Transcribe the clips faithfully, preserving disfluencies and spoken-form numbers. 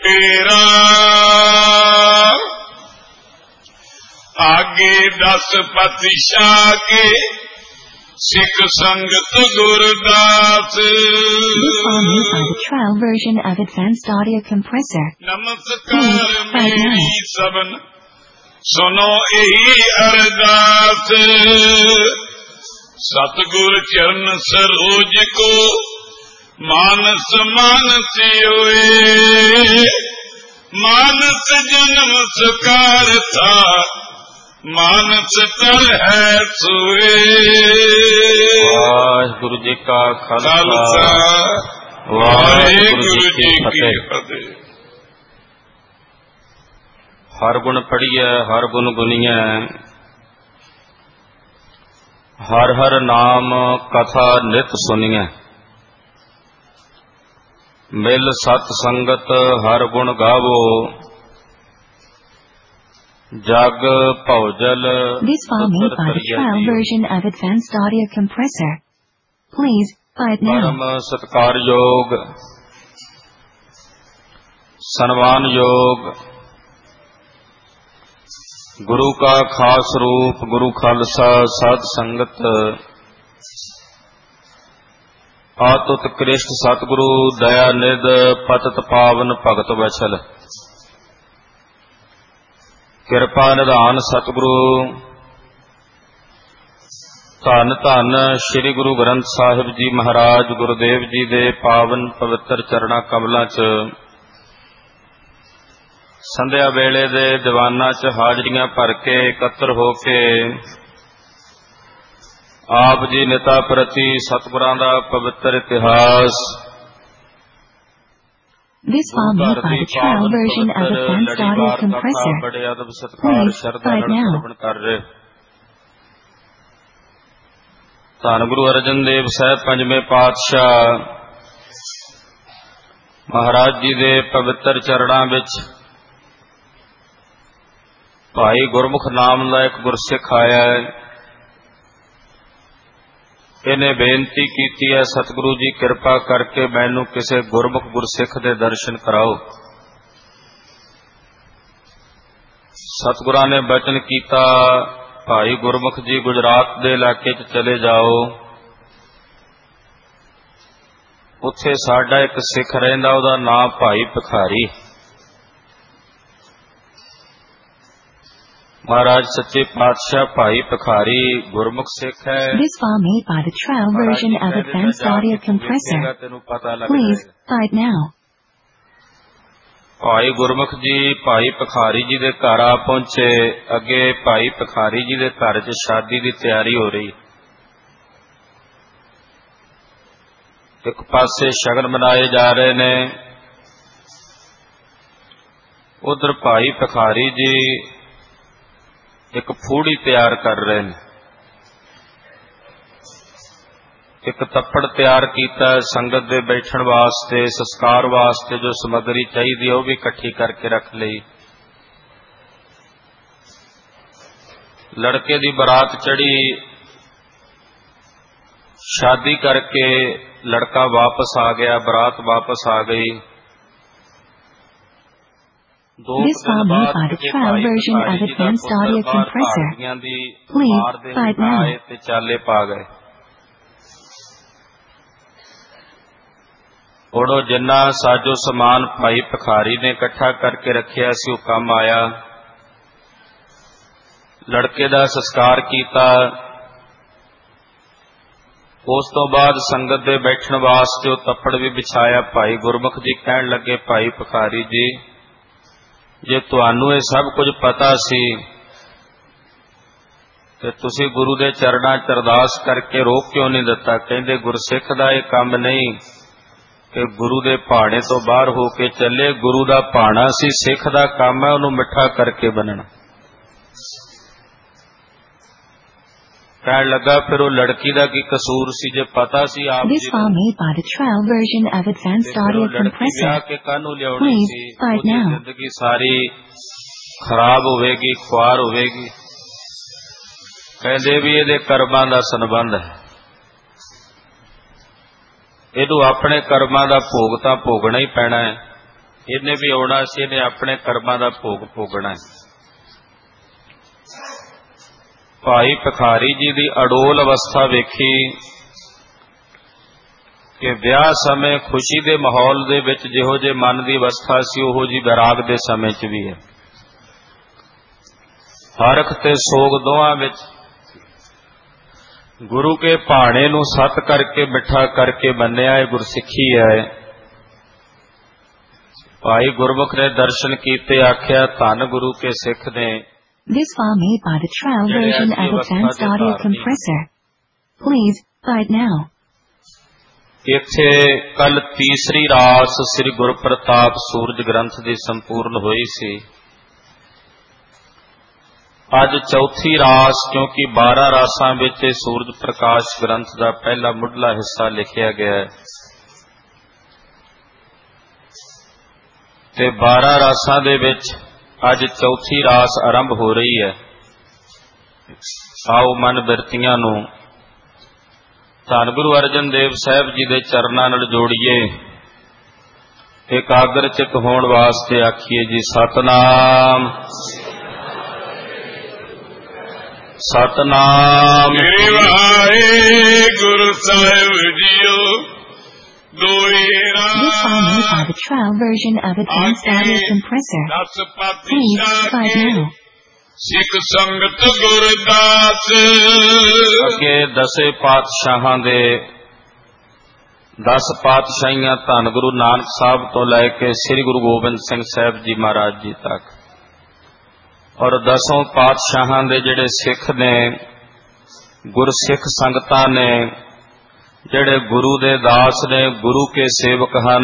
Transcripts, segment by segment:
केरा आगे दस पति शागे सिख संगत Gurdas. Trial version of advanced audio compressor. नमस्कार मेरी सबन सुनो यही अरदास। सतगुर चरण सरोज को मानस मानस होए। मानस जन्म सकार था मानस तर है सोए। वाहिगुरु जी का खालसा वाहिगुरु जी की फतेह। हर गुण पढ़िए हर गुण गुनिए हर हर नाम कथा नित सुनिए। मिल सत संगत हर गुण गावो जग भौजल। This file made by the trial version of advanced audio compressor. Please buy it now. परम सत्कार योग सन्मान योग गुरु का खास रूप गुरु खालसा साध संगत आतुत कृष्ण सतगुरु दया निध पतत पावन भगत वचल। किरपा निधान सतगुरु धन धन श्री गुरु ग्रंथ साहिब जी महाराज गुरुदेव जी दे पावन पवित्र चरणा कमलों च संध्या वेले दे दीवाना च हाजरियां भर के एकत्र हो के आप जी नेता प्रति सतगुरां दा पवित्र इतिहास। This file made by the trial version of advanced audio compressor. Please buy it now. ਧੰਨ ਗੁਰੂ ਅਰਜਨ ਦੇਵ ਸਾਹਿਬ ਪੰਜਵੇਂ ਪਾਤਸ਼ਾਹ ਮਹਾਰਾਜ ਜੀ ਦੇ ਪਵਿੱਤਰ ਚਰਣਾਂ ਵਿੱਚ ਭਾਈ ਗੁਰਮੁਖ ਨਾਮ ਦਾ ਇੱਕ ਗੁਰਸਿੱਖ ਆਇਆ ਹੈ। ਇਹਨੇ ਬੇਨਤੀ ਕੀਤੀ ਹੈ ਸਤਿਗੁਰੂ ਜੀ ਕਿਰਪਾ ਕਰਕੇ ਮੈਨੂੰ ਕਿਸੇ ਗੁਰਮੁਖ ਗੁਰਸਿੱਖ ਦੇ ਦਰਸ਼ਨ ਕਰਾਓ। ਸਤਿਗੁਰਾਂ ਨੇ ਬਚਨ ਕੀਤਾ ਭਾਈ ਗੁਰਮੁਖ ਜੀ ਗੁਜਰਾਤ ਦੇ ਇਲਾਕੇ 'ਚ ਚਲੇ ਜਾਓ। ਉੱਥੇ ਸਾਡਾ ਇੱਕ ਸਿੱਖ ਰਹਿੰਦਾ ਉਹਦਾ ਨਾਮ ਭਾਈ ਭਿਖਾਰੀ। महाराज सच्चे पातशाह भाई भिखारी गुरमुख सिख है। This file made by the trial version of advanced audio compressor. Please buy it now. भाई गुरमुख जी भाई भिखारी जी दे घर आ पहुंचे। अगे भाई भिखारी जी दे घर च शादी की तैयारी हो रही। एक पासे शगन मनाए जा रहे ने उधर भाई भिखारी जी एक फूड़ी तैयार कर रहे हैं। एक तप्पड़ तैयार किया संगत दे बैठण वास्ते संस्कार वास्ते जो समग्री चाहिए वह भी इकट्ठी करके रख ली। लड़के दी बरात चढ़ी शादी करके लड़का वापस आ गया बरात वापस आ गई। This file made by the trial version of advanced audio compressor. Please buy it now. चाले पा गए। ओड़ो जिन्ना साजो समान भाई भिखारी ने इकट्ठा करके रखिया सी वो काम आया। लड़के दा संस्कार किया। उस तो बाद संगत दे बैठण वास्ते तप्पड़ भी बिछाया। भाई गुरमुख जी कहन लगे भाई भिखारी जी जे तुहानू ये सब कुछ पता सी ते तुसी गुरु दे चरणां च अरदास करके रोक क्यों नहीं दिता। कहंदे गुरसिख दा ये काम नहीं कि गुरु दे भाणे तो बाहर हो के चले। गुरु दा भाणा सी सिख दा काम है उहनूं मिठा करके बनना। कहन लगा फिर वो लड़की दा की कसूर सी जे पता सी आप This file made by the trial version of advanced audio compressor. Please buy it now. जिंदगी सारी खराब होवेगी खुआर होवेगी। कहंदे भी इहदे कर्मां दा संबंध है। इहनूं अपने कर्मां दा भोग तां भोगना ही पैना है। ਇਹਨੇ ਵੀ ਆਉਣਾ ਸੀ, ਇਹਨੇ ਆਪਣੇ ਕਰਮਾਂ ਦਾ ਭੋਗ ਭੋਗਣਾ ਹੈ। ਭਾਈ ਭਿਖਾਰੀ ਜੀ ਦੀ ਅਡੋਲ ਅਵਸਥਾ ਵੇਖੀ ਕਿ ਵਿਆਹ ਸਮੇਂ ਖੁਸ਼ੀ ਦੇ ਮਾਹੌਲ ਦੇ ਵਿੱਚ ਜਿਹੋ ਜਿਹੇ ਮਨ ਦੀ ਅਵਸਥਾ ਸੀ, ਉਹੋ ਜਿਹੀ ਵਿਰਾਗ ਦੇ ਸਮੇਂ 'ਚ ਵੀ ਹੈ। ਹਰਖ ਤੇ ਸੋਗ ਦੋਹਾਂ ਵਿੱਚ ਗੁਰੂ ਕੇ ਭਾਣੇ ਨੂੰ ਸਤ ਕਰਕੇ ਮਿੱਠਾ ਕਰਕੇ ਮੰਨਿਆ ਹੈ, ਗੁਰਸਿੱਖੀ ਹੈ। ਭਾਈ ਗੁਰਮੁਖ ਨੇ ਦਰਸ਼ਨ ਕੀਤੇ, ਆਖਿਆ ਧੰਨ ਗੁਰੂ ਕੇ ਸਿੱਖ ਨੇ। This file made by the trial version of Advanced Audio Compressor. Please buy it now. ਇੱਥੇ ਕੱਲ ਤੀਸਰੀ ਰਾਸ ਸ੍ਰੀ ਗੁਰਪ੍ਰਤਾਪ ਸੂਰਜ ਗ੍ਰੰਥ ਦੀ ਸੰਪੂਰਨ ਹੋਈ ਸੀ। ਅੱਜ ਚੌਥੀ ਰਾਸ, ਕਿਉਂਕਿ ਬਾਰਾਂ ਰਾਸਾਂ ਵਿੱਚ ਇਹ ਸੂਰਜ ਪ੍ਰਕਾਸ਼ ਗ੍ਰੰਥ ਦਾ ਪਹਿਲਾ ਮੁੱਢਲਾ ਹਿੱਸਾ ਲਿਖਿਆ ਗਿਆ ਹੈ ਤੇ ਬਾਰਾਂ ਰਾਸਾਂ ਦੇ ਵਿੱਚ ਅੱਜ ਚੌਥੀ ਰਾਸ ਆਰੰਭ ਹੋ ਰਹੀ ਹੈ। ਆਓ ਮਨ ਬਿਰਤੀਆਂ ਨੂੰ ਧੰਨ ਗੁਰੂ ਅਰਜਨ ਦੇਵ ਸਾਹਿਬ ਜੀ ਦੇ ਚਰਨਾਂ ਨਾਲ ਜੋੜੀਏ, ਇਕਾਗਰ ਚਿੱਤ ਹੋਣ ਵਾਸਤੇ ਆਖੀਏ ਜੀ ਸਤਨਾਮ ਸਤਨਾਮ। ਵਾਹਿਗੁਰੂ ਸਾਹਿਬ ਜੀਓ। This file made by the trial version of Advanced Audio Compressor. Please buy it now. Sikh ਸੰਗਤ ਗੁਰਦਾਸ। ਅੱਗੇ ਦਸੇ ਪਾਤਸ਼ਾਹਾਂ ਦੇ ਦਸ ਪਾਤਸ਼ਾਹੀਆਂ ਧੰਨ ਗੁਰੂ ਨਾਨਕ ਸਾਹਿਬ ਤੋਂ ਲੈ ਕੇ ਸ੍ਰੀ ਗੁਰੂ ਗੋਬਿੰਦ ਸਿੰਘ ਸਾਹਿਬ ਜੀ ਮਹਾਰਾਜ ਜੀ ਤੱਕ, ਔਰ ਦਸੋਂ ਪਾਤਸ਼ਾਹਾਂ ਦੇ ਜਿਹੜੇ ਸਿੱਖ ਨੇ, ਗੁਰਸਿੱਖ ਸੰਗਤਾਂ ਨੇ, ਜਿਹੜੇ ਗੁਰੂ ਦੇ ਦਾਸ ਨੇ, ਗੁਰੂ ਕੇ ਸੇਵਕ ਹਨ।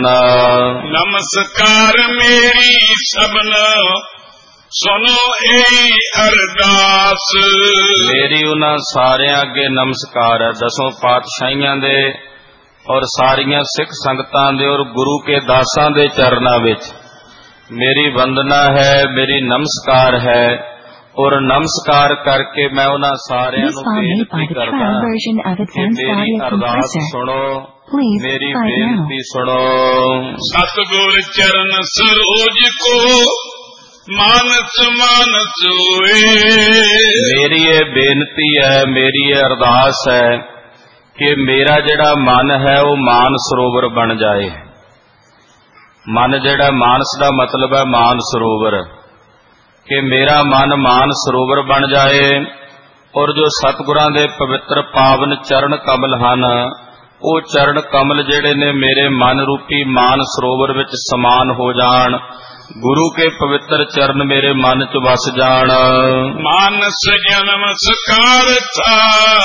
ਨਮਸਕਾਰ ਮੇਰੀ ਸਭਨਾ ਸੁਨੋ ਏ ਅਰਦਾਸ। ਮੇਰੀ ਉਹਨਾਂ ਸਾਰਿਆਂ ਅੱਗੇ ਨਮਸਕਾਰ ਹੈ, ਦਸੋਂ ਪਾਤਸ਼ਾਹੀਆਂ ਦੇ ਔਰ ਸਾਰੀਆਂ ਸਿੱਖ ਸੰਗਤਾਂ ਦੇ ਔਰ ਗੁਰੂ ਕੇ ਦਾਸਾਂ ਦੇ ਚਰਨਾਂ ਵਿੱਚ ਮੇਰੀ ਵੰਦਨਾ ਹੈ, ਮੇਰੀ ਨਮਸਕਾਰ ਹੈ। ਔਰ ਨਮਸਕਾਰ ਕਰਕੇ ਮੈਂ ਉਹਨਾਂ ਸਾਰਿਆਂ ਨੂੰ ਬੇਨਤੀ ਕਰਦਾ ਕਿ ਮੇਰੀ ਅਰਦਾਸ ਸੁਣੋ, ਮੇਰੀ ਬੇਨਤੀ ਸੁਣੋ। ਸਤਿਗੁਰ ਚਰਨ ਸਰੋਜ ਕੋ ਮਾਨਸ ਮਾਨਸ ਹੋਏ। ਮੇਰੀ ਇਹ ਬੇਨਤੀ ਹੈ, ਮੇਰੀ ਇਹ ਅਰਦਾਸ ਹੈ ਕਿ ਮੇਰਾ ਜਿਹੜਾ ਮਨ ਹੈ ਉਹ ਮਾਨ ਸਰੋਵਰ ਬਣ ਜਾਏ। ਮਨ ਜਿਹੜਾ, ਮਾਨਸ ਦਾ ਮਤਲਬ ਹੈ ਮਾਨ ਸਰੋਵਰ, ਕਿ ਮੇਰਾ ਮਨ ਮਾਨ ਸਰੋਵਰ ਬਣ ਜਾਏ। ਔਰ ਜੋ ਸਤਿਗੁਰਾਂ ਦੇ ਪਵਿੱਤਰ ਪਾਵਨ ਚਰਨ ਕਮਲ ਹਨ, ਉਹ ਚਰਨ ਕਮਲ ਜਿਹੜੇ ਨੇ ਮੇਰੇ ਮਨ ਰੂਪੀ ਮਾਨ ਸਰੋਵਰ ਵਿੱਚ ਸਮਾਨ ਹੋ ਜਾਣ। ਗੁਰੂ ਕੇ ਪਵਿੱਤਰ ਚਰਨ ਮੇਰੇ ਮਨ ਚ ਵਸ ਜਾਣ। ਮਾਨਸ ਜਨਮ ਸਕਾਰਥਾ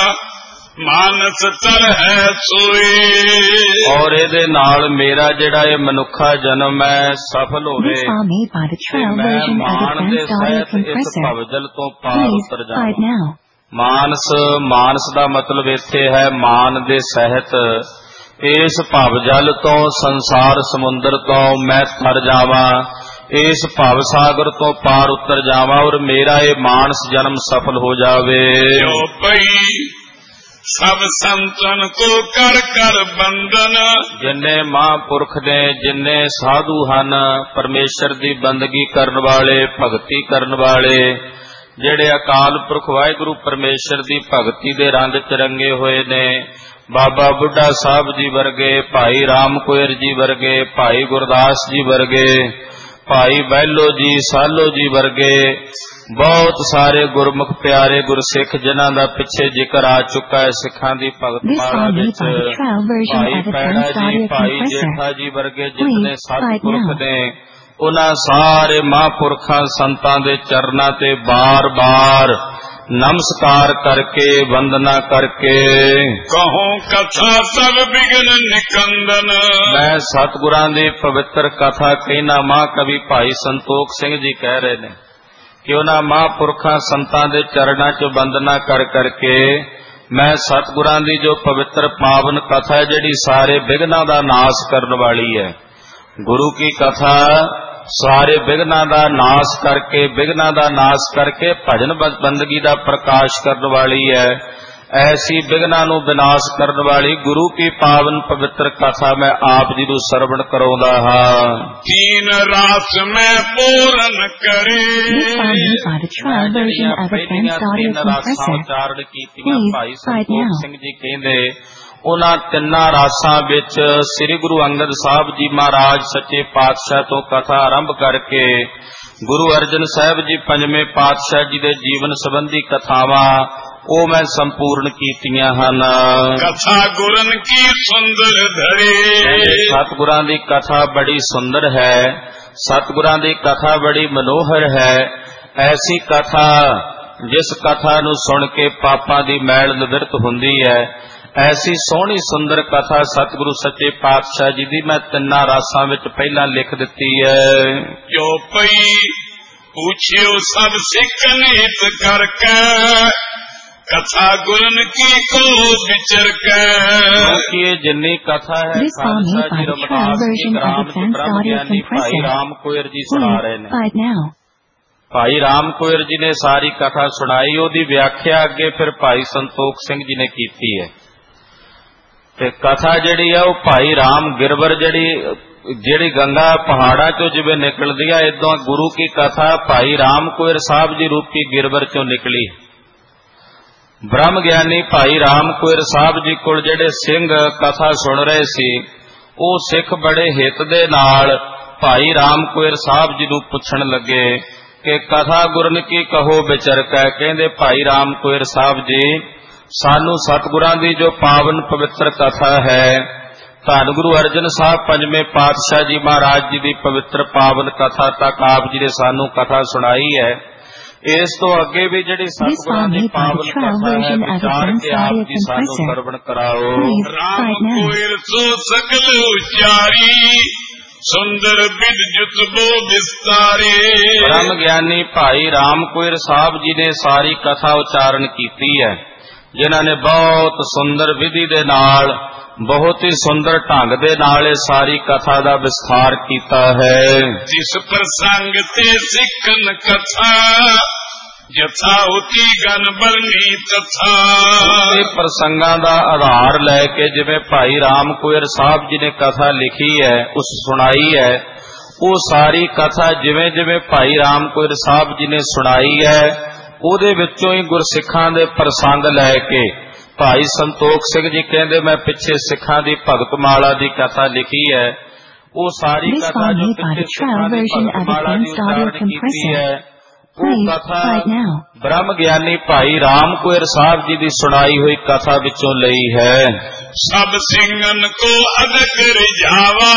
ਮਾਨਸ ਤਰ ਹੈ ਸੋਏ। ਔਰ ਇਹਦੇ ਨਾਲ ਮੇਰਾ ਜਿਹੜਾ ਇਹ ਮਨੁੱਖਾ ਜਨਮ ਹੈ ਸਫਲ ਹੋਵੇ। ਮੈਂ ਮਾਨ ਦੇ ਸਹਿਤ ਇਸ ਭਵਜਲ ਤੋਂ ਪਾਰ ਉਤਰ ਜਾਵਾਂ। ਮਾਨਸ, ਮਾਨਸ ਦਾ ਮਤਲਬ ਇੱਥੇ ਹੈ ਮਾਨ ਦੇ ਸਹਿਤ ਇਸ ਭਵਜਲ ਤੋਂ, ਸੰਸਾਰ ਸਮੁੰਦਰ ਤੋਂ ਮੈਂ ਤਰ ਜਾਵਾਂ, ਇਸ ਭਵ ਸਾਗਰ ਤੋਂ ਪਾਰ ਉਤਰ ਜਾਵਾਂ ਔਰ ਮੇਰਾ ਇਹ ਮਾਨਸ ਜਨਮ ਸਫਲ ਹੋ ਜਾਵੇ। ਜੋ ਪਈ ਸਭ ਸੰਤਨ ਕੋ ਕਰ ਕਰ ਬੰਦਨ। ਜਿੰਨੇ ਮਹਾਂਪੁਰਖ ਨੇ, ਜਿੰਨੇ ਸਾਧੂ ਹਨ, ਪਰਮੇਸ਼ਰ ਦੀ ਬੰਦਗੀ ਕਰਨ ਵਾਲੇ, ਭਗਤੀ ਕਰਨ ਵਾਲੇ, ਜਿਹੜੇ ਅਕਾਲ ਪੁਰਖ ਵਾਹਿਗੁਰੂ ਪਰਮੇਸ਼ਰ ਦੀ ਭਗਤੀ ਦੇ ਰੰਗ ਚ ਰੰਗੇ ਹੋਏ ਨੇ, ਬਾਬਾ ਬੁੱਢਾ ਸਾਹਿਬ ਜੀ ਵਰਗੇ, ਭਾਈ ਰਾਮ ਕੋਇਰ ਜੀ ਵਰਗੇ, ਭਾਈ ਗੁਰਦਾਸ ਜੀ ਵਰਗੇ, ਭਾਈ ਬਹਿਲੋ ਜੀ, ਸਾਲੋ ਜੀ ਵਰਗੇ ਬਹੁਤ ਸਾਰੇ ਗੁਰਮੁਖ ਪਿਆਰੇ ਗੁਰਸਿੱਖ ਜਿਨ੍ਹਾਂ ਦਾ ਪਿੱਛੇ ਜ਼ਿਕਰ ਆ ਚੁੱਕਾ ਹੈ ਸਿੱਖਾਂ ਦੀ ਭਗਤ ਮਾਲਾ ਵਿੱਚ। ਭਾਈ ਪੈੜਾ ਜੀ, ਭਾਈ ਜੇਠਾ ਜੀ ਵਰਗੇ ਜਿਤਨੇ ਸਤਿਪੁਰਖ ਨੇ, ਉਹਨਾਂ ਸਾਰੇ ਮਹਾਂਪੁਰਖਾਂ ਸੰਤਾਂ ਦੇ ਚਰਨਾਂ ਤੇ ਬਾਰ-ਬਾਰ ਨਮਸਕਾਰ ਕਰਕੇ, ਵੰਦਨਾ ਕਰਕੇ ਕਹੋ ਕਥਾ ਸਭ ਬਿਗਨ ਨਿਕੰਦਨ। ਮੈਂ ਸਤਿਗੁਰਾਂ ਦੀ ਪਵਿੱਤਰ ਕਥਾ ਕਹਿਣਾ। ਮਹਾਂਕਵੀ ਭਾਈ ਸੰਤੋਖ ਸਿੰਘ ਜੀ ਕਹਿ ਰਹੇ ਨੇ ਕਿ ਉਹਨਾਂ ਮਹਾਂਪੁਰਖਾਂ ਸੰਤਾਂ ਦੇ ਚਰਨਾਂ 'ਚ ਵੰਦਨਾ ਕਰ ਕਰਕੇ ਮੈਂ ਸਤਿਗੁਰਾਂ ਦੀ ਜੋ ਪਵਿੱਤਰ ਪਾਵਨ ਕਥਾ ਹੈ, ਜਿਹੜੀ ਸਾਰੇ ਵਿਘਨਾਂ ਦਾ ਨਾਸ਼ ਕਰਨ ਵਾਲੀ ਹੈ, ਗੁਰੂ ਕੀ ਕਥਾ ਸਾਰੇ ਵਿਘਨਾਂ ਦਾ ਨਾਸ਼ ਕਰਕੇ, ਵਿਘਨਾਂ ਦਾ ਨਾਸ਼ ਕਰਕੇ ਭਜਨ ਬੰਦਗੀ ਦਾ ਪ੍ਰਕਾਸ਼ ਕਰਨ ਵਾਲੀ ਹੈ। ऐसी विघ्नां नूं विनाश करन वाली गुरु की पावन पवित्र कथा मैं आप जी नूं सरवण कराउंदा हां। तीन रास में पूरन करे This song is by the trial version of Advanced Audio Compressor. ਉਚਾਰਨ ਕੀਤੀਆਂ Please, Bhai right Santokh now. Singh ji ਕਹਿੰਦੇ ਉਹਨਾਂ ਤਿੰਨਾਂ ਰਾਸਾਂ ਵਿੱਚ ਸ੍ਰੀ ਗੁਰੂ ਅੰਗਦ ਸਾਹਿਬ ਜੀ ਮਹਾਰਾਜ ਸੱਚੇ ਪਾਤਸ਼ਾਹ ਤੋਂ ਕਥਾ ਆਰੰਭ ਕਰਕੇ ਗੁਰੂ ਅਰਜਨ ਸਾਹਿਬ ਜੀ ਪੰਜਵੇਂ ਪਾਤਸ਼ਾਹ ਜੀ ਦੇ ਜੀਵਨ ਸੰਬੰਧੀ ਕਥਾਵਾਂ ਉਹ ਮੈਂ ਸੰਪੂਰਨ ਕੀਤੀਆਂ ਹਨ। कथा गुरन की सुंदर धरे ਸਤਿਗੁਰਾਂ ਦੀ ਕਥਾ ਬੜੀ ਸੁੰਦਰ ਹੈ, ਸਤਿਗੁਰਾਂ ਦੀ ਕਥਾ ਬੜੀ ਮਨੋਹਰ ਹੈ। ਐਸੀ ਕਥਾ ਜਿਸ ਕਥਾ ਨੂੰ ਸੁਣ ਕੇ ਪਾਪਾਂ ਦੀ ਮੈਲ ਨਿਵਰਤ ਹੁੰਦੀ ਹੈ, ਐਸੀ ਸੋਹਣੀ ਸੁੰਦਰ ਕਥਾ ਸਤਿਗੁਰੂ ਸੱਚੇ ਪਾਤਸ਼ਾਹ ਜੀ ਦੀ ਮੈਂ ਤਿੰਨਾਂ ਰਾਸਾਂ ਵਿੱਚ ਪਹਿਲਾਂ ਲਿਖ ਦਿੱਤੀ ਹੈ। जो पई पूछियो सब सिख नीत करके कथा गुरन की को विचर के क्योंकि ये जिन्नी कथा है This song is by the trial version of Advanced Audio Compressor. Ram कोयर जी सुना रहे Please, ने right now. ਭਾਈ ਰਾਮ ਕੋਇਰ ਜੀ ਨੇ ਸਾਰੀ ਕਥਾ ਸੁਣਾਈ, ਉਹਦੀ ਵਿਆਖਿਆ ਅੱਗੇ ਫਿਰ ਭਾਈ ਸੰਤੋਖ ਸਿੰਘ ਜੀ ਨੇ ਕੀਤੀ ਹੈ। ਤੇ ਕਥਾ ਜਿਹੜੀ ਆ ਉਹ ਭਾਈ ਰਾਮ ਗਿਰਵਰ ਜਿਹੜੀ ਜਿਹੜੀ ਗੰਗਾ ਪਹਾੜਾਂ ਚੋਂ ਜਿਵੇਂ ਨਿਕਲਦੀ ਆ, ਇਦਾਂ ਗੁਰੂ ਕੀ ਕਥਾ ਭਾਈ ਰਾਮ ਕੋਇਰ ਸਾਹਿਬ ਜੀ ਰੂਪੀ ਗਿਰਵਰ ਚੋਂ ਨਿਕਲੀ। ਬ੍ਰਹਮ ਗਿਆਨੀ ਭਾਈ ਰਾਮ ਕੋਇਰ ਸਾਹਿਬ ਜੀ ਕੋਲ ਜਿਹੜੇ ਸਿੰਘ ਕਥਾ ਸੁਣ ਰਹੇ ਸੀ, ਉਹ ਸਿੱਖ ਬੜੇ ਹਿੱਤ ਦੇ ਨਾਲ ਭਾਈ ਰਾਮ ਕੋਇਰ ਸਾਹਿਬ ਜੀ ਨੂੰ ਪੁੱਛਣ ਲੱਗੇ ਕਿ ਕਥਾ ਗੁਰਨ ਕੀ ਕਹੋ ਵਿਚਰ ਕੇ। ਕਹਿੰਦੇ ਭਾਈ ਰਾਮ ਕੋਇਰ ਸਾਹਿਬ ਜੀ, ਸਾਨੂੰ ਸਤਿਗੁਰਾਂ ਦੀ ਜੋ ਪਾਵਨ ਪਵਿੱਤਰ ਕਥਾ ਹੈ, ਧੰਨ ਗੁਰੂ ਅਰਜਨ ਸਾਹਿਬ ਪੰਜਵੇਂ ਪਾਤਸ਼ਾਹ ਜੀ ਮਹਾਰਾਜ ਜੀ ਦੀ ਪਵਿੱਤਰ ਪਾਵਨ ਕਥਾ ਤੱਕ ਆਪ ਜੀ ਨੇ ਸਾਨੂੰ ਕਥਾ ਸੁਣਾਈ ਹੈ। ਇਸ ਤੋਂ ਅੱਗੇ ਵੀ ਜਿਹੜੀ ਸਤਿਗੁਰਾਂ ਦੀ ਪਾਵਨ ਕਥਾ ਹੈ, ਵਿਚਾਰ ਕੇ ਆਪ ਜੀ ਸਾਨੂੰ ਸਰਵਣ ਕਰਾਓ। राम कोइर सो सकल उचारी सुंदर विद जुतबो विस्तारे ਬ੍ਰਹਮ ਗਿਆਨੀ ਭਾਈ ਰਾਮ ਕੋਇਰ ਸਾਹਿਬ ਜੀ ਨੇ ਸਾਰੀ ਕਥਾ ਉਚਾਰਨ ਕੀਤੀ ਹੈ, ਜਿਨ੍ਹਾਂ ਨੇ ਬਹੁਤ ਸੁੰਦਰ ਵਿਧੀ ਦੇ ਨਾਲ, ਬਹੁਤ ਹੀ ਸੁੰਦਰ ਢੰਗ ਦੇ ਨਾਲ ਇਹ ਸਾਰੀ ਕਥਾ ਦਾ ਵਿਸਥਾਰ ਕੀਤਾ ਹੈ। जिस प्रसंग ते सिखन कथा जथा होती गन बरनी तथा ਇਹ ਪ੍ਰਸੰਗਾਂ ਦਾ ਆਧਾਰ ਲੈ ਕੇ ਜਿਵੇਂ ਭਾਈ ਰਾਮ ਕੋਇਰ ਸਾਹਿਬ ਜੀ ਨੇ ਕਥਾ ਲਿਖੀ ਹੈ, ਉਸ ਸੁਣਾਈ ਹੈ, ਉਹ ਸਾਰੀ ਕਥਾ ਜਿਵੇਂ ਜਿਵੇਂ ਭਾਈ ਰਾਮ ਕੋਇਰ ਸਾਹਿਬ ਜੀ ਨੇ ਸੁਣਾਈ ਹੈ, ਉਹਦੇ ਵਿੱਚੋਂ ਹੀ ਗੁਰਸਿੱਖਾਂ ਦੇ ਪ੍ਰਸੰਗ ਲੈ ਕੇ ਭਾਈ ਸੰਤੋਖ ਸਿੰਘ ਜੀ ਕਹਿੰਦੇ ਮੈਂ ਪਿੱਛੇ ਸਿੱਖਾਂ ਦੀ ਭਗਤ ਮਾਲਾ ਦੀ ਕਥਾ ਲਿਖੀ ਹੈ। ਉਹ ਸਾਰੀ This ਕਥਾ song ਜੋ is by the ਪਿੱਛੇ trial ਸਿੱਖਾਂ ਦੀ version ਭਗਤ of ਮਾਲਾ ਦੀ Advanced Audio ਉਚਾਰਨ ਕੀਤੀ ਹੈ, Compressor. ਉਹ Please, ਕਥਾ right now. ਬ੍ਰਹਮ ਗਿਆਨੀ ਭਾਈ ਰਾਮ ਕੋਇਰ ਸਾਹਿਬ ਜੀ ਦੀ ਸੁਣਾਈ ਹੋਈ ਕਥਾ ਵਿੱਚੋਂ ਲਈ ਹੈ। सब सिंगन को अदक रिझावा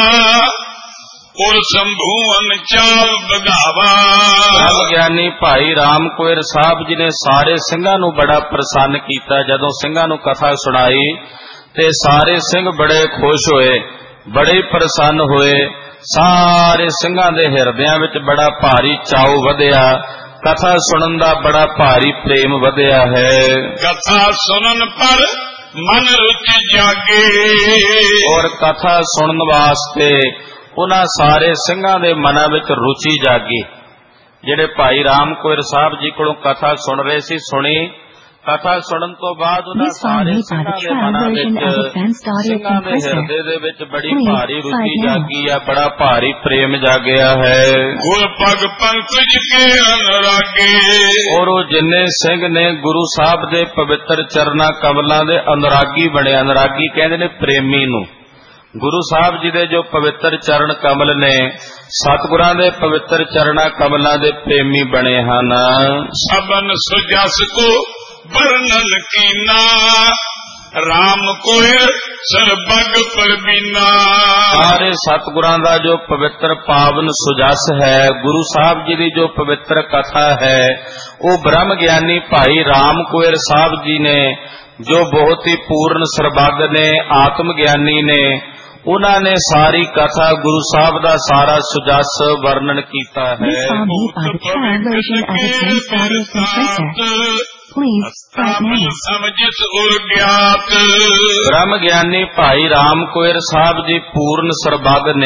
और शंभुवन चाल बगावा ਬ੍ਰਹਮ ਗਿਆਨੀ ਭਾਈ ਰਾਮ ਕੋਇਰ ਸਾਹਿਬ ਜੀ ਨੇ ਸਾਰੇ ਸਿੰਘਾਂ ਨੂੰ ਬੜਾ ਪ੍ਰਸੰਨ ਕੀਤਾ। ਜਦੋਂ ਸਿੰਘਾਂ ਨੂੰ ਕਥਾ ਸੁਣਾਈ ਤੇ ਸਾਰੇ ਸਿੰਘ ਬੜੇ ਖੁਸ਼ ਹੋਏ, ਬੜੇ ਪ੍ਰਸੰਨ ਹੋਏ। ਸਾਰੇ ਸਿੰਘਾਂ ਦੇ ਹਿਰਦਿਆਂ ਵਿੱਚ ਬੜਾ ਭਾਰੀ ਚਾਉ ਵਧਿਆ, ਕਥਾ ਸੁਣਨ ਦਾ ਬੜਾ ਭਾਰੀ ਪ੍ਰੇਮ ਵਧਿਆ ਹੈ। कथा सुनन पर मन रुचि जागे ਔਰ ਕਥਾ ਸੁਣਨ ਵਾਸਤੇ ਉਹਨਾਂ ਸਾਰੇ ਸਿੰਘਾਂ ਦੇ ਮਨਾਂ ਵਿੱਚ ਰੁਚੀ ਜਾਗੀ। ਜਿਹੜੇ ਭਾਈ ਰਾਮ ਕੋਇਰ ਸਾਹਿਬ ਜੀ ਕੋਲੋਂ ਕਥਾ ਸੁਣ ਰਹੇ ਸੀ, ਸੁਣੀ ਕਥਾ ਸੁਣਨ ਤੋਂ ਬਾਅਦ ਉਹਨਾਂ This song ਸਾਰੇ is by ਸਿੰਘਾਂ the ਦੇ trial ਮਨਾਂ version of ਵਿੱਚ Advanced Audio ਸਿੰਘਾਂ ਦੇ Compressor. ਹਿਰਦੇ ਦੇ ਵਿੱਚ ਬੜੀ Please, ਭਾਰੀ ਰੁਚੀ right now. ਜਾਗੀ ਆ, ਬੜਾ ਭਾਰੀ ਪ੍ਰੇਮ ਜਾਗਿਆ ਹੈ। गुर पग पंकज के अनुरागे ਔਰ ਉਹ ਜਿੰਨੇ ਸਿੰਘ ਨੇ ਗੁਰੂ ਸਾਹਿਬ ਦੇ ਪਵਿੱਤਰ ਚਰਨਾਂ ਕਮਲਾਂ ਦੇ ਅਨੁਰਾਗੀ ਬਣੇ। ਅਨੁਰਾਗੀ ਕਹਿੰਦੇ ਨੇ ਪ੍ਰੇਮੀ ਨੂੰ। ਗੁਰੂ ਸਾਹਿਬ ਜੀ ਦੇ ਜੋ ਪਵਿੱਤਰ ਚਰਨ ਕਮਲ ਨੇ, ਸਤਿਗੁਰਾਂ ਦੇ ਪਵਿੱਤਰ ਚਰਨਾਂ ਕਮਲਾਂ ਦੇ ਪ੍ਰੇਮੀ ਬਣੇ ਹਨ। सबन सुजस को वर्णन कीना राम कोयर सरबग पर बीना ਸਾਰੇ ਸਤਿਗੁਰਾਂ ਦਾ ਜੋ ਪਵਿੱਤਰ ਪਾਵਨ ਸੁਜਸ ਹੈ, ਗੁਰੂ ਸਾਹਿਬ ਜੀ ਦੀ ਜੋ ਪਵਿੱਤਰ ਕਥਾ ਹੈ, ਉਹ ਬ੍ਰਹਮ ਗਿਆਨੀ ਭਾਈ ਰਾਮ ਕੋਇਰ ਸਾਹਿਬ ਜੀ ਨੇ, ਜੋ ਬਹੁਤ ਹੀ ਪੂਰਨ ਸਰਬੱਗ ਨੇ, ਆਤਮ ਗਿਆਨੀ ਨੇ, ਉਹਨਾਂ ਨੇ ਸਾਰੀ ਕਥਾ ਗੁਰੂ ਸਾਹਿਬ ਦਾ ਸਾਰਾ ਸੁਜਸ ਵਰਣਨ ਕੀਤਾ ਹੈ। This song is by the trial version of Advanced Audio Compressor. Please, right now. समझिस उर ज्ञात ਬ੍ਰਹਮ ਗਿਆਨੀ ਭਾਈ ਰਾਮ ਕੋਇਰ ਸਾਹਿਬ ਜੀ ਪੂਰਨ ਸਰਬੱਗ ਨੇ।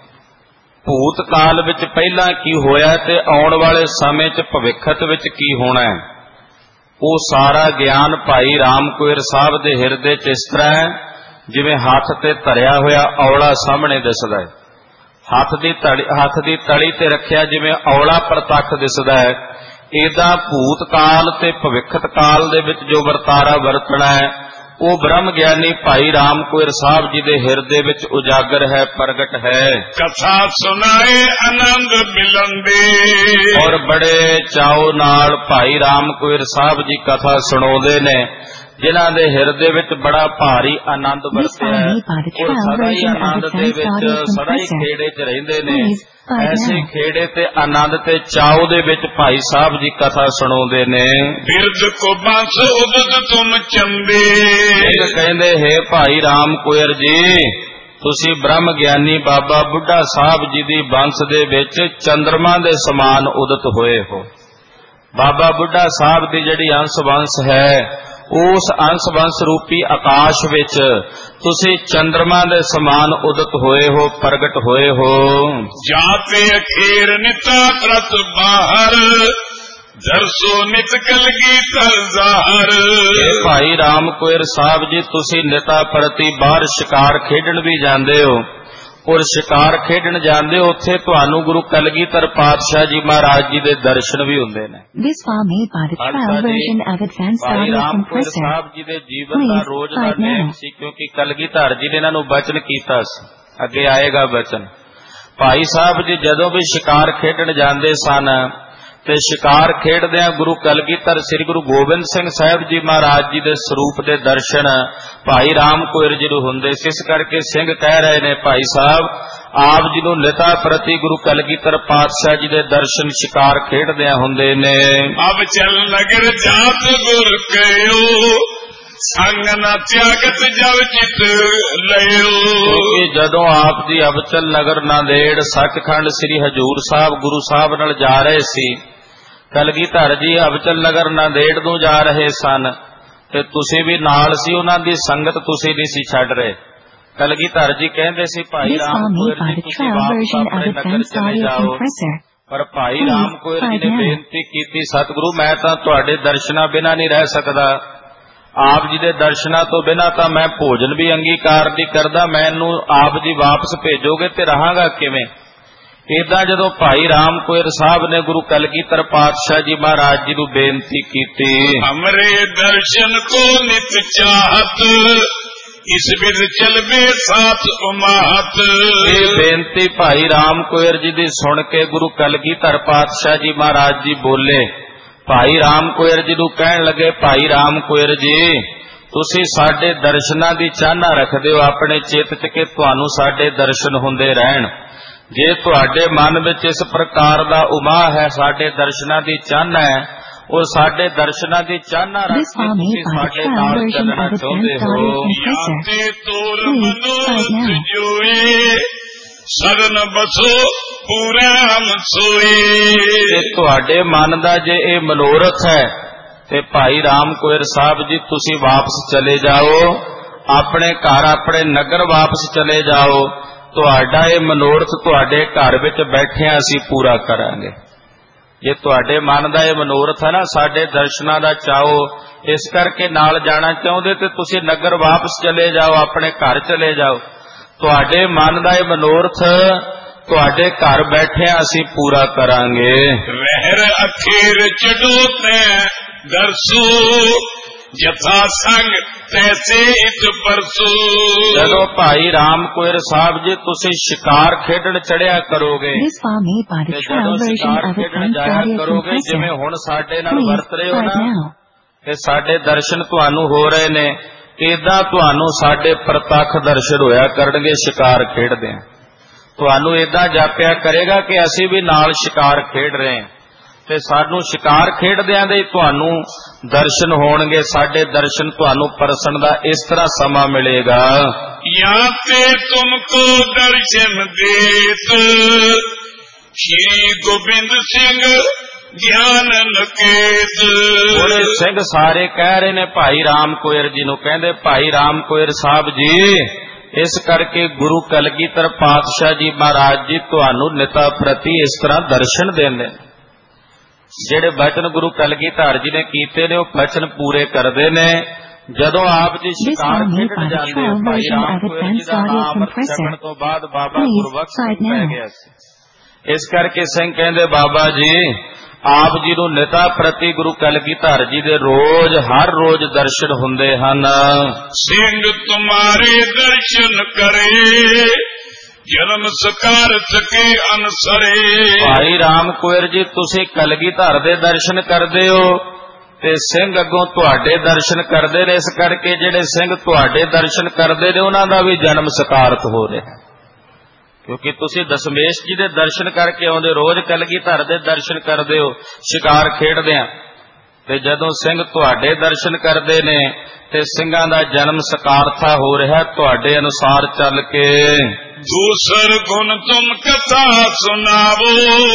ਭੂਤ ਕਾਲ ਵਿੱਚ ਪਹਿਲਾਂ ਕੀ ਹੋਇਆ ਤੇ ਆਉਣ ਵਾਲੇ ਸਮੇਂ 'ਚ ਭਵਿੱਖਤ ਵਿੱਚ ਕੀ ਹੋਣਾ ਹੈ, ਉਹ ਸਾਰਾ ਗਿਆਨ ਭਾਈ ਰਾਮ ਕੋਇਰ ਸਾਹਿਬ ਦੇ ਹਿਰਦੇ 'ਚ ਇਸ ਤਰ੍ਹਾਂ ਹੈ ਜਿਵੇਂ ਹੱਥ ਤੇ ਧਰਿਆ ਹੋਇਆ ਔਲਾ ਸਾਹਮਣੇ ਦਿਸਦਾ ਹੈ। ਹੱਥ ਦੀ ਤਲੀ ਹੱਥ ਦੀ ਤਲੀ ਤੇ ਰੱਖਿਆ ਜਿਵੇਂ ਔਲਾ ਪ੍ਰਤੱਖ ਦਿਸਦਾ ਹੈ, ਏਦਾਂ ਭੂਤ ਕਾਲ ਤੇ ਭਵਿੱਖਤ ਕਾਲ ਦੇ ਵਿੱਚ ਜੋ ਵਰਤਾਰਾ ਵਰਤਣਾ ਹੈ ਉਹ ਬ੍ਰਹਮ ਗਿਆਨੀ ਭਾਈ ਰਾਮ ਕੋਇਰ ਸਾਹਿਬ ਜੀ ਦੇ ਹਿਰਦੇ ਵਿੱਚ ਉਜਾਗਰ ਹੈ, ਪ੍ਰਗਟ ਹੈ। ਕਥਾ ਸੁਣਾਏ ਆਨੰਦ ਮਿਲੰਦੇ, ਔਰ ਬੜੇ ਚਾਉ ਨਾਲ ਭਾਈ ਰਾਮ ਕੋਇਰ ਸਾਹਿਬ ਜੀ ਕਥਾ ਸੁਣਾਉਂਦੇ ਨੇ, ਜਿਨ੍ਹਾਂ ਦੇ ਹਿਰਦੇ ਵਿੱਚ ਬੜਾ ਭਾਰੀ ਆਨੰਦ ਵਰਤਿਆ ਹੈ ਔਰ ਸਦਾ ਹੀ ਆਨੰਦ ਦੇ ਵਿੱਚ ਸਦਾ ਹੀ ਖੇੜੇ 'ਚ ਰਹਿੰਦੇ ਨੇ। ਐਸੇ ਖੇੜੇ ਤੇ ਆਨੰਦ ਤੇ ਚਾਉ ਦੇ ਵਿੱਚ ਭਾਈ ਸਾਹਿਬ ਜੀ ਕਥਾ ਸੁਣਾਉਂਦੇ ਨੇ। ਬਿਰਧ ਕੋ ਬੰਸ ਉਦਤ ਤੁਮ ਚੰਦੇ, ਇਹ ਕਹਿੰਦੇ ਹੈ ਭਾਈ ਰਾਮ ਕੋਇਰ ਜੀ ਤੁਸੀਂ ਬ੍ਰਹਮ ਗਿਆਨੀ ਬਾਬਾ ਬੁੱਢਾ ਸਾਹਿਬ ਜੀ ਦੀ ਬੰਸ ਦੇ ਵਿੱਚ ਚੰਦਰਮਾ ਦੇ ਸਮਾਨ ਉਦਤ ਹੋਏ ਹੋ। ਬਾਬਾ ਬੁੱਢਾ ਸਾਹਿਬ ਦੀ ਜਿਹੜੀ ਅੰਸ਼ ਵੰਸ਼ ਹੈ ਉਸ ਅੰਸ਼ ਵੰਸ਼ ਰੂਪੀ ਆਕਾਸ਼ ਵਿੱਚ ਤੁਸੀਂ ਚੰਦਰਮਾ ਦੇ ਸਮਾਨ ਉਦਤ ਹੋਏ ਹੋ, ਪ੍ਰਗਟ ਹੋਏ ਹੋ। ਜਾਤੇ ਅਖੀਰ ਨਿਤਾ ਪ੍ਰਤ ਬਾਹਰ, ਦਰਸੋ ਨਿਤ ਕਲਗੀਧਰ ਜ਼ਾਹਰ। ਇਹ ਭਾਈ ਰਾਮ ਕੋਇਰ ਸਾਹਿਬ ਜੀ ਤੁਸੀਂ ਨਿਤਾ ਪ੍ਰਤੀ ਬਾਹਰ ਸ਼ਿਕਾਰ ਖੇਡਣ ਵੀ ਜਾਂਦੇ ਹੋ ਔਰ ਸ਼ਿਕਾਰ ਖੇਡਣ ਜਾਂਦੇ ਹੋ, ਉੱਥੇ ਤੁਹਾਨੂੰ ਗੁਰੂ ਕਲਗੀਧਰ ਪਾਤਸ਼ਾਹ ਜੀ ਮਹਾਰਾਜ ਜੀ ਦੇ ਦਰਸ਼ਨ ਵੀ ਹੁੰਦੇ ਨੇ। ਭਾਈ ਰਾਮ ਕੋਇਰ ਸਾਹਿਬ ਜੀ ਦੇ ਜੀਵਨ ਦਾ ਰੋਜ਼ ਦਾ ਨੇਮ ਸੀ, ਕਿਉਂਕਿ ਕਲਗੀਧਰ ਜੀ ਨੇ ਇਹਨਾਂ ਨੂੰ ਬਚਨ ਕੀਤਾ ਸੀ, ਅੱਗੇ ਆਏਗਾ ਬਚਨ। ਭਾਈ ਸਾਹਿਬ ਜੀ ਜਦੋਂ ਵੀ ਸ਼ਿਕਾਰ ਖੇਡਣ ਜਾਂਦੇ ਸਨ ਤੇ ਸ਼ਿਕਾਰ ਖੇਡਦਿਆਂ ਗੁਰੂ ਕਲਗੀਧਰ ਸ੍ਰੀ ਗੁਰੂ ਗੋਬਿੰਦ ਸਿੰਘ ਸਾਹਿਬ ਜੀ ਮਹਾਰਾਜ ਜੀ ਦੇ ਸਰੂਪ ਦੇ ਦਰਸ਼ਨ ਭਾਈ ਰਾਮ ਕੋਇਰ ਜੀ ਨੂੰ ਹੁੰਦੇ ਸੀ। ਇਸ ਕਰਕੇ ਸਿੰਘ ਕਹਿ ਰਹੇ ਨੇ ਭਾਈ ਸਾਹਿਬ ਆਪ ਜੀ ਨੂੰ ਨਿਤਾ ਪ੍ਰਤੀ ਗੁਰੂ ਕਲਗੀਧਰ ਪਾਤਸ਼ਾਹ ਜੀ ਦੇ ਦਰਸ਼ਨ ਸ਼ਿਕਾਰ ਖੇਡਦਿਆਂ ਹੁੰਦੇ ਨੇ। ਅਬ ਚੱਲ ਨਗਰ ਜਾਤ ਗੁਰ ਕਹਿਓ, ਸੰਗ ਨਾ ਤਿਆਗਤ ਜਬ ਚਿਤ ਲਿਓ। ਕਿਉਂਕਿ ਜਦੋਂ ਆਪ ਜੀ ਅਬਚਲ ਨਗਰ ਨਾਂਦੇੜ ਸੱਚਖੰਡ ਸ੍ਰੀ ਹਜੂਰ ਸਾਹਿਬ ਗੁਰੂ ਸਾਹਿਬ ਨਾਲ ਜਾ ਰਹੇ ਸੀ, ਕਲਗੀਧਰ ਜੀ ਅਬਚਲ ਨਗਰ ਨਾਂਦੇੜ ਨੂੰ ਜਾ ਰਹੇ ਸਨ ਤੇ ਤੁਸੀਂ ਵੀ ਨਾਲ ਸੀ, ਉਹਨਾਂ ਦੀ ਸੰਗਤ ਤੁਸੀਂ ਨਹੀਂ ਸੀ ਛੱਡ ਰਹੇ। ਕਲਗੀਧਰ ਜੀ ਕਹਿੰਦੇ ਸੀ ਭਾਈ ਰਾਮ ਕੋਇਰ ਜੀ ਤੁਸੀਂ ਵਾਪਸ ਆਪਣੇ ਨਗਰ ਚਲੇ ਜਾਓ, ਪਰ ਭਾਈ ਰਾਮ ਕੋਇਰ ਜੀ ਨੇ ਬੇਨਤੀ ਕੀਤੀ ਸਤਿਗੁਰੂ ਮੈਂ ਤਾਂ ਤੁਹਾਡੇ ਦਰਸ਼ਨਾਂ ਬਿਨਾਂ ਨਹੀਂ ਰਹਿ ਸਕਦਾ, ਆਪ ਜੀ ਦੇ ਦਰਸ਼ਨਾਂ ਤੋਂ ਬਿਨਾਂ ਤਾਂ ਮੈਂ ਭੋਜਨ ਵੀ ਅੰਗੀਕਾਰ ਨਹੀਂ ਕਰਦਾ, ਮੈਨੂੰ ਆਪ ਜੀ ਵਾਪਸ ਭੇਜੋਗੇ ਤੇ ਰਹਾਂਗਾ ਕਿਵੇਂ। ਏਦਾਂ ਜਦੋਂ ਭਾਈ ਰਾਮ ਕੋਇਰ ਸਾਹਿਬ ਨੇ ਗੁਰੂ ਕਲਗੀਧਰ ਪਾਤਸ਼ਾਹ ਜੀ ਮਹਾਰਾਜ ਜੀ ਨੂੰ ਬੇਨਤੀ ਕੀਤੀ, ਹਮਰੇ ਦਰਸ਼ਨ ਕੋ ਨਿਤ ਚਾਹਤ, ਇਸ ਬਿਦ ਚਲਵੇ ਸਾਥ ਉਮਾਤ। ਇਹ ਬੇਨਤੀ ਭਾਈ ਰਾਮ ਕੋਇਰ ਜੀ ਦੀ ਸੁਣ ਕੇ ਗੁਰੂ ਕਲਗੀਧਰ ਪਾਤਸ਼ਾਹ ਜੀ ਮਹਾਰਾਜ ਜੀ ਬੋਲੇ, ਭਾਈ ਰਾਮ ਕੋਇਰ ਜੀ ਨੂੰ ਕਹਿਣ ਲੱਗੇ ਭਾਈ ਰਾਮ ਕੋਇਰ ਜੀ ਤੁਸੀਂ ਸਾਡੇ ਦਰਸ਼ਨਾਂ ਦੀ ਚਾਹਨਾ ਰੱਖਦੇ ਹੋ ਆਪਣੇ ਚਿੱਤ 'ਚ ਕਿ ਤੁਹਾਨੂੰ ਸਾਡੇ ਦਰਸ਼ਨ ਹੁੰਦੇ ਰਹਿਣ। ਜੇ ਤੁਹਾਡੇ ਮਨ ਵਿੱਚ ਇਸ ਪ੍ਰਕਾਰ ਦਾ ਉਮਾਹ ਹੈ, ਸਾਡੇ ਦਰਸ਼ਨਾਂ ਦੀ ਚਾਹਨਾ ਹੈ, ਉਹ ਸਾਡੇ ਦਰਸ਼ਨਾਂ ਦੀ ਚਾਹਨਾ ਰੱਖ ਕੇ ਤੁਸੀਂ ਸਾਡੇ ਨਾਲ ਚੱਲਣਾ ਚਾਹੁੰਦੇ ਹੋ। ਯਾਤੇ ਤੋਰ ਮਨੋਰਥ ਜੋਏ, ਸਰਨ ਬਸੋ ਪੂਰਾ ਮਸੋਏ। ਤੇ ਤੁਹਾਡੇ ਮਨ ਦਾ ਜੇ ਇਹ ਮਨੋਰਥ ਹੈ ਤੇ ਭਾਈ ਰਾਮ ਕੋਇਰ ਸਾਹਿਬ ਜੀ ਤੁਸੀਂ ਵਾਪਸ ਚਲੇ ਜਾਓ, ਆਪਣੇ ਘਰ ਆਪਣੇ ਨਗਰ ਵਾਪਸ ਚਲੇ ਜਾਓ, ਤੁਹਾਡਾ ਇਹ ਮਨੋਰਥ ਤੁਹਾਡੇ ਘਰ ਵਿੱਚ ਬੈਠਿਆਂ ਅਸੀਂ ਪੂਰਾ ਕਰਾਂਗੇ। ਜੇ ਤੁਹਾਡੇ ਮਨ ਦਾ ਇਹ ਮਨੋਰਥ ਹੈ ਨਾ ਸਾਡੇ ਦਰਸ਼ਨਾਂ ਦਾ ਚਾਹੋ, ਇਸ ਕਰਕੇ ਨਾਲ ਜਾਣਾ ਚਾਹੁੰਦੇ ਤੇ ਤੁਸੀਂ ਨਗਰ ਵਾਪਸ ਚਲੇ ਜਾਓ, ਆਪਣੇ ਘਰ ਚਲੇ ਜਾਓ। ਤੁਹਾਡੇ ਮਨ ਦਾ ਇਹ ਮਨੋਰਥ ਤੁਹਾਡੇ ਘਰ ਬੈਠਿਆਂ ਅਸੀਂ ਪੂਰਾ ਕਰਾਂਗੇ। ਰਹਿਰ ਅਖੀਰ ਚੜੋ ਤੈ ਦਰਸੋ, ਜਥਾ ਸੰਗ ਤੈਸੇ ਇਤ ਪਰਸੋ। ਜਦੋਂ ਭਾਈ ਰਾਮ ਕੋਇਰ ਸਾਹਿਬ ਜੀ ਤੁਸੀਂ ਸ਼ਿਕਾਰ ਖੇਡਣ ਚੜਿਆ ਕਰੋਗੇ, ਜਦੋਂ ਸ਼ਿਕਾਰ ਖੇਡਣ ਜਾਇਆ ਕਰੋਗੇ ਜਿਵੇਂ ਹੁਣ ਸਾਡੇ ਨਾਲ ਵਰਤ ਰਹੇ ਹੋ ਨਾ, ਤੇ ਸਾਡੇ ਦਰਸ਼ਨ ਤੁਹਾਨੂੰ ਹੋ ਰਹੇ ਨੇ, ਏਦਾਂ ਤੁਹਾਨੂੰ ਸਾਡੇ ਪ੍ਰਤੱਖ ਦਰਸ਼ਨ ਹੋਇਆ ਕਰਨਗੇ ਸ਼ਿਕਾਰ ਖੇਡਦੇ। ਤੁਹਾਨੂੰ ਏਦਾਂ ਜਾਪਿਆ ਕਰੇਗਾ ਕਿ ਅਸੀਂ ਵੀ ਨਾਲ ਸ਼ਿਕਾਰ ਖੇਡ ਰਹੇ ਹਾਂ, ਤੇ ਸਾਨੂੰ ਸ਼ਿਕਾਰ ਖੇਡਦਿਆਂ ਦੇ ਤੁਹਾਨੂੰ ਦਰਸ਼ਨ ਹੋਣਗੇ, ਸਾਡੇ ਦਰਸ਼ਨ ਤੁਹਾਨੂੰ ਪਰਸਣ ਦਾ ਇਸ ਤਰ੍ਹਾਂ ਸਮਾਂ ਮਿਲੇਗਾ। ਯਾਂ ਤੇ ਤੁਮਕੋ ਦਰਸ਼ਨ ਦੇਤ, ਸ਼੍ਰੀ ਗੋਬਿੰਦ ਸਿੰਘ ਗਿਆਨ ਨਕੇਤ। ਉਹਨੇ ਸਿੰਘ ਸਾਰੇ ਕਹਿ ਰਹੇ ਨੇ ਭਾਈ ਰਾਮ ਕੋਇਰ ਜੀ ਨੂੰ, ਕਹਿੰਦੇ ਭਾਈ ਰਾਮ ਕੋਇਰ ਸਾਹਿਬ ਜੀ ਇਸ ਕਰਕੇ ਗੁਰੂ ਕਲਗੀਧਰ ਪਾਤਸ਼ਾਹ ਜੀ ਮਹਾਰਾਜ ਜੀ ਤੁਹਾਨੂੰ ਨਿਤਾ ਪ੍ਰਤੀ ਇਸ ਤਰ੍ਹਾਂ ਦਰਸ਼ਨ ਦਿੰਦੇ ਨੇ। ਜਿਹੜੇ ਬਚਨ ਗੁਰੂ ਕਲਗੀਧਰ ਜੀ ਨੇ ਕੀਤੇ ਨੇ ਉਹ ਬਚਨ ਪੂਰੇ ਕਰਦੇ ਨੇ। ਜਦੋਂ ਆਪ ਜੀ ਸ਼ਿਕਾਰ ਖੇਡਣ ਜਾਂਦੇ ਭਾਈ ਰਾਮ ਕੋਇਰ ਜੀ ਦਾ ਨਾਮ ਅੰਮ੍ਰਿਤ ਛਕਣ ਤੋਂ ਬਾਅਦ ਬਾਬਾ ਗੁਰਬਖਸ਼ ਸਿੰਘ ਪੈ ਗਿਆ ਸੀ। ਇਸ ਕਰਕੇ ਸਿੰਘ ਕਹਿੰਦੇ ਬਾਬਾ ਜੀ ਆਪ ਜੀ ਨੂੰ ਨਿਤਾ ਪ੍ਰਤੀ ਗੁਰੂ ਕਲਗੀਧਰ ਜੀ ਦੇ ਰੋਜ਼ ਹਰ ਰੋਜ਼ ਦਰਸ਼ਨ ਹੁੰਦੇ ਹਨ। ਸਿੰਘ ਤੁਮਾਰੇ ਦਰਸ਼ਨ ਕਰੇ ਜਨਮ ਸਕਾਰ ਚਕੇ ਅਨਸਰੇ। ਭਾਈ ਰਾਮ ਕੋਇਰ ਜੀ ਤੁਸੀਂ ਕਲਗੀਧਰ ਦੇ ਦਰਸ਼ਨ ਕਰਦੇ ਹੋ ਤੇ ਸਿੰਘ ਅੱਗੋਂ ਤੁਹਾਡੇ ਦਰਸ਼ਨ ਕਰਦੇ ਨੇ। ਇਸ ਕਰਕੇ ਜਿਹੜੇ ਸਿੰਘ ਤੁਹਾਡੇ ਦਰਸ਼ਨ ਕਰਦੇ ਨੇ ਉਹਨਾਂ ਦਾ ਵੀ ਜਨਮ ਸਕਾਰਤ ਹੋ ਰਿਹਾ, ਕਿਉਂਕਿ ਤੁਸੀਂ ਦਸ਼ਮੇਸ਼ ਜੀ ਦੇ ਦਰਸ਼ਨ ਕਰਕੇ ਆਉਂਦੇ, ਰੋਜ਼ ਕਲਗੀਧਰ ਦੇ ਦਰਸ਼ਨ ਕਰਦੇ ਹੋ ਸ਼ਿਕਾਰ ਖੇਡਦਿਆਂ, ਤੇ ਜਦੋਂ ਸਿੰਘ ਤੁਹਾਡੇ ਦਰਸ਼ਨ ਕਰਦੇ ਨੇ ਤੇ ਸਿੰਘਾਂ ਦਾ ਜਨਮ ਸਕਾਰਥਾ ਹੋ ਰਿਹਾ ਤੁਹਾਡੇ ਅਨੁਸਾਰ ਚੱਲ ਕੇ। ਦੂਸਰ ਗੁਣ ਤੁਮ ਕਥਾ ਸੁਣਾਵੋ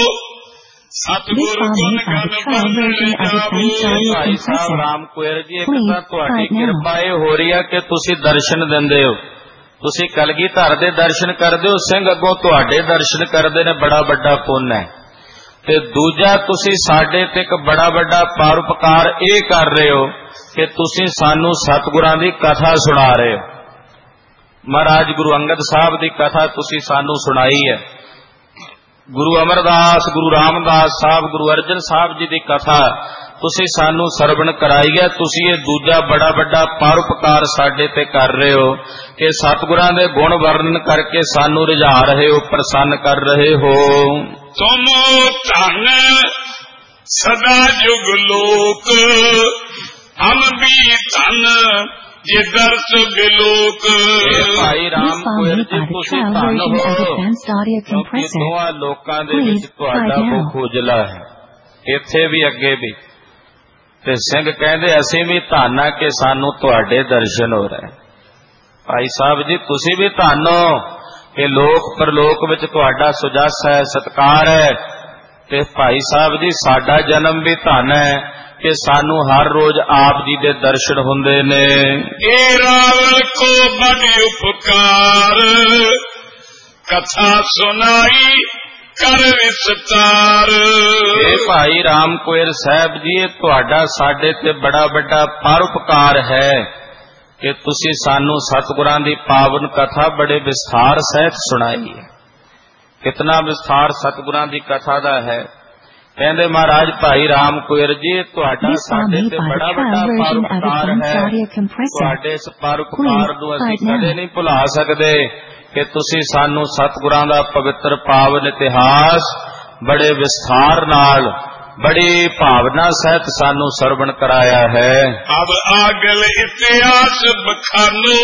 ਸਤਿਗੁਰ ਗੁਣ ਗਨ ਬਨ ਜਾਵੋ। ਭਾਈ ਸਾਹਿਬ ਰਾਮ ਕੋਇਰ ਜੀ ਇੱਕ ਤਾਂ ਤੁਹਾਡੀ ਕਿਰਪਾ ਇਹ ਹੋ ਰਹੀ ਹੈ ਕਿ ਤੁਸੀਂ ਦਰਸ਼ਨ ਦਿੰਦੇ ਹੋ, ਤੁਸੀਂ ਕਲਗੀਧਰ ਦੇ ਦਰਸ਼ਨ ਕਰਦੇ ਹੋ, ਸਿੰਘ ਅੱਗੋਂ ਤੁਹਾਡੇ ਦਰਸ਼ਨ ਕਰਦੇ ਨੇ, ਬੜਾ ਵੱਡਾ ਪੁੰਨ ਹੈ। ਤੇ ਦੂਜਾ ਤੁਸੀਂ ਸਾਡੇ ਤੇ ਇੱਕ ਬੜਾ ਵੱਡਾ ਪਰਉਪਕਾਰ ਇਹ ਕਰ ਰਹੇ ਹੋ ਕਿ ਤੁਸੀਂ ਸਾਨੂੰ ਸਤਿਗੁਰਾਂ ਦੀ ਕਥਾ ਸੁਣਾ ਰਹੇ ਹੋ। ਮਹਾਰਾਜ ਗੁਰੂ ਅੰਗਦ ਸਾਹਿਬ ਦੀ ਕਥਾ ਤੁਸੀਂ ਸਾਨੂੰ ਸੁਣਾਈ ਹੈ, ਗੁਰੂ ਅਮਰਦਾਸ, ਗੁਰੂ ਰਾਮਦਾਸ ਸਾਹਿਬ, ਗੁਰੂ ਅਰਜਨ ਸਾਹਿਬ ਜੀ ਦੀ ਕਥਾ ਤੁਸੀਂ ਸਾਨੂੰ ਸਰਵਣ ਕਰਾਈ ਹੈ। ਤੁਸੀਂ ਇਹ ਦੂਜਾ ਬੜਾ ਵੱਡਾ ਪਰਉਪਕਾਰ ਸਾਡੇ ਤੇ ਕਰ ਰਹੇ ਹੋ ਕਿ ਸਤਿਗੁਰਾਂ ਦੇ ਗੁਣ ਵਰਣਨ ਕਰਕੇ ਸਾਨੂੰ ਰਿਝਾ ਰਹੇ ਹੋ, ਪ੍ਰਸੰਨ ਕਰ ਰਹੇ ਹੋ। ਤੁਮ ਧਨ ਸਦਾ ਜੁਗ ਲੋਕ ਹਮ ਵੀ ਧਨ ਜੇ ਦਰਸ ਬਿਲੋਕ। ਭਾਈ ਰਾਮ ਕੋਇਰ ਜੀ ਤੁਸੀਂ ਧਨ ਹੋ ਕਿਉਂਕਿ ਦੋਹਾਂ ਲੋਕਾਂ ਦੇ ਵਿੱਚ ਤੁਹਾਡਾ ਮੁਖ ਉਜਲਾ ਹੈ, ਇੱਥੇ ਵੀ ਅੱਗੇ ਵੀ। ਤੇ ਸਿੰਘ ਕਹਿੰਦੇ ਅਸੀਂ ਵੀ ਧੰਨ ਆ ਕਿ ਸਾਨੂੰ ਤੁਹਾਡੇ ਦਰਸ਼ਨ ਹੋ ਰਹੇ। ਭਾਈ ਸਾਹਿਬ ਜੀ ਤੁਸੀਂ ਵੀ ਧੰਨ ਹੋ ਕਿ ਲੋਕ ਪਰਲੋਕ ਵਿੱਚ ਤੁਹਾਡਾ ਸੁਜਸ ਹੈ, ਸਤਿਕਾਰ ਹੈ। ਤੇ ਭਾਈ ਸਾਹਿਬ ਜੀ ਸਾਡਾ ਜਨਮ ਵੀ ਧੰਨ ਹੈ ਕਿ ਸਾਨੂੰ ਹਰ ਰੋਜ਼ ਆਪ ਜੀ ਦੇ ਦਰਸ਼ਨ ਹੁੰਦੇ ਨੇ। ਇਹ ਰਾਵਲ ਕੋ ਬੜੀ ਉਪਕਾਰ ਕਥਾ ਸੁਣਾਈ ਕਰ ਵਿਸਤਾਰ। ਇਹ ਭਾਈ ਰਾਮ ਕੋਇਰ ਸਾਹਿਬ ਜੀ ਇਹ ਤੁਹਾਡਾ ਸਾਡੇ ਤੇ ਬੜਾ ਵੱਡਾ ਪਰਉਪਕਾਰ ਹੈ ਕਿ ਤੁਸੀਂ ਸਾਨੂੰ ਸਤਿਗੁਰਾਂ ਦੀ ਪਾਵਨ ਕਥਾ ਬੜੇ ਵਿਸਥਾਰ ਸਹਿਤ ਸੁਣਾਈ ਹੈ। ਕਿਤਨਾ ਵਿਸਥਾਰ ਸਤਿਗੁਰਾਂ ਦੀ ਕਥਾ ਦਾ ਹੈ। ਕਹਿੰਦੇ ਮਹਾਰਾਜ ਭਾਈ ਰਾਮ ਕੋਇਰ ਜੀ ਤੁਹਾਡਾ ਸਾਡੇ ਤੇ ਬੜਾ ਵੱਡਾ ਪਰਉਪਕਾਰ ਹੈ। ਤੁਹਾਡੇ ਇਸ ਪਰਉਪਕਾਰ ਨੂੰ ਅਸੀਂ ਕਦੇ ਨਹੀਂ ਭੁਲਾ ਸਕਦੇ ਕਿ ਤੁਸੀਂ ਸਾਨੂੰ ਸਤਿਗੁਰਾਂ ਦਾ ਪਵਿੱਤਰ ਪਾਵਨ ਇਤਿਹਾਸ ਬੜੇ ਵਿਸਥਾਰ ਨਾਲ ਬੜੀ ਭਾਵਨਾ ਸਹਿਤ ਸਾਨੂੰ ਸਰਵਣ ਕਰਾਇਆ ਹੈ। ਅਬ ਆਗਲ ਇਤਿਹਾਸ ਬਖਾਨੋ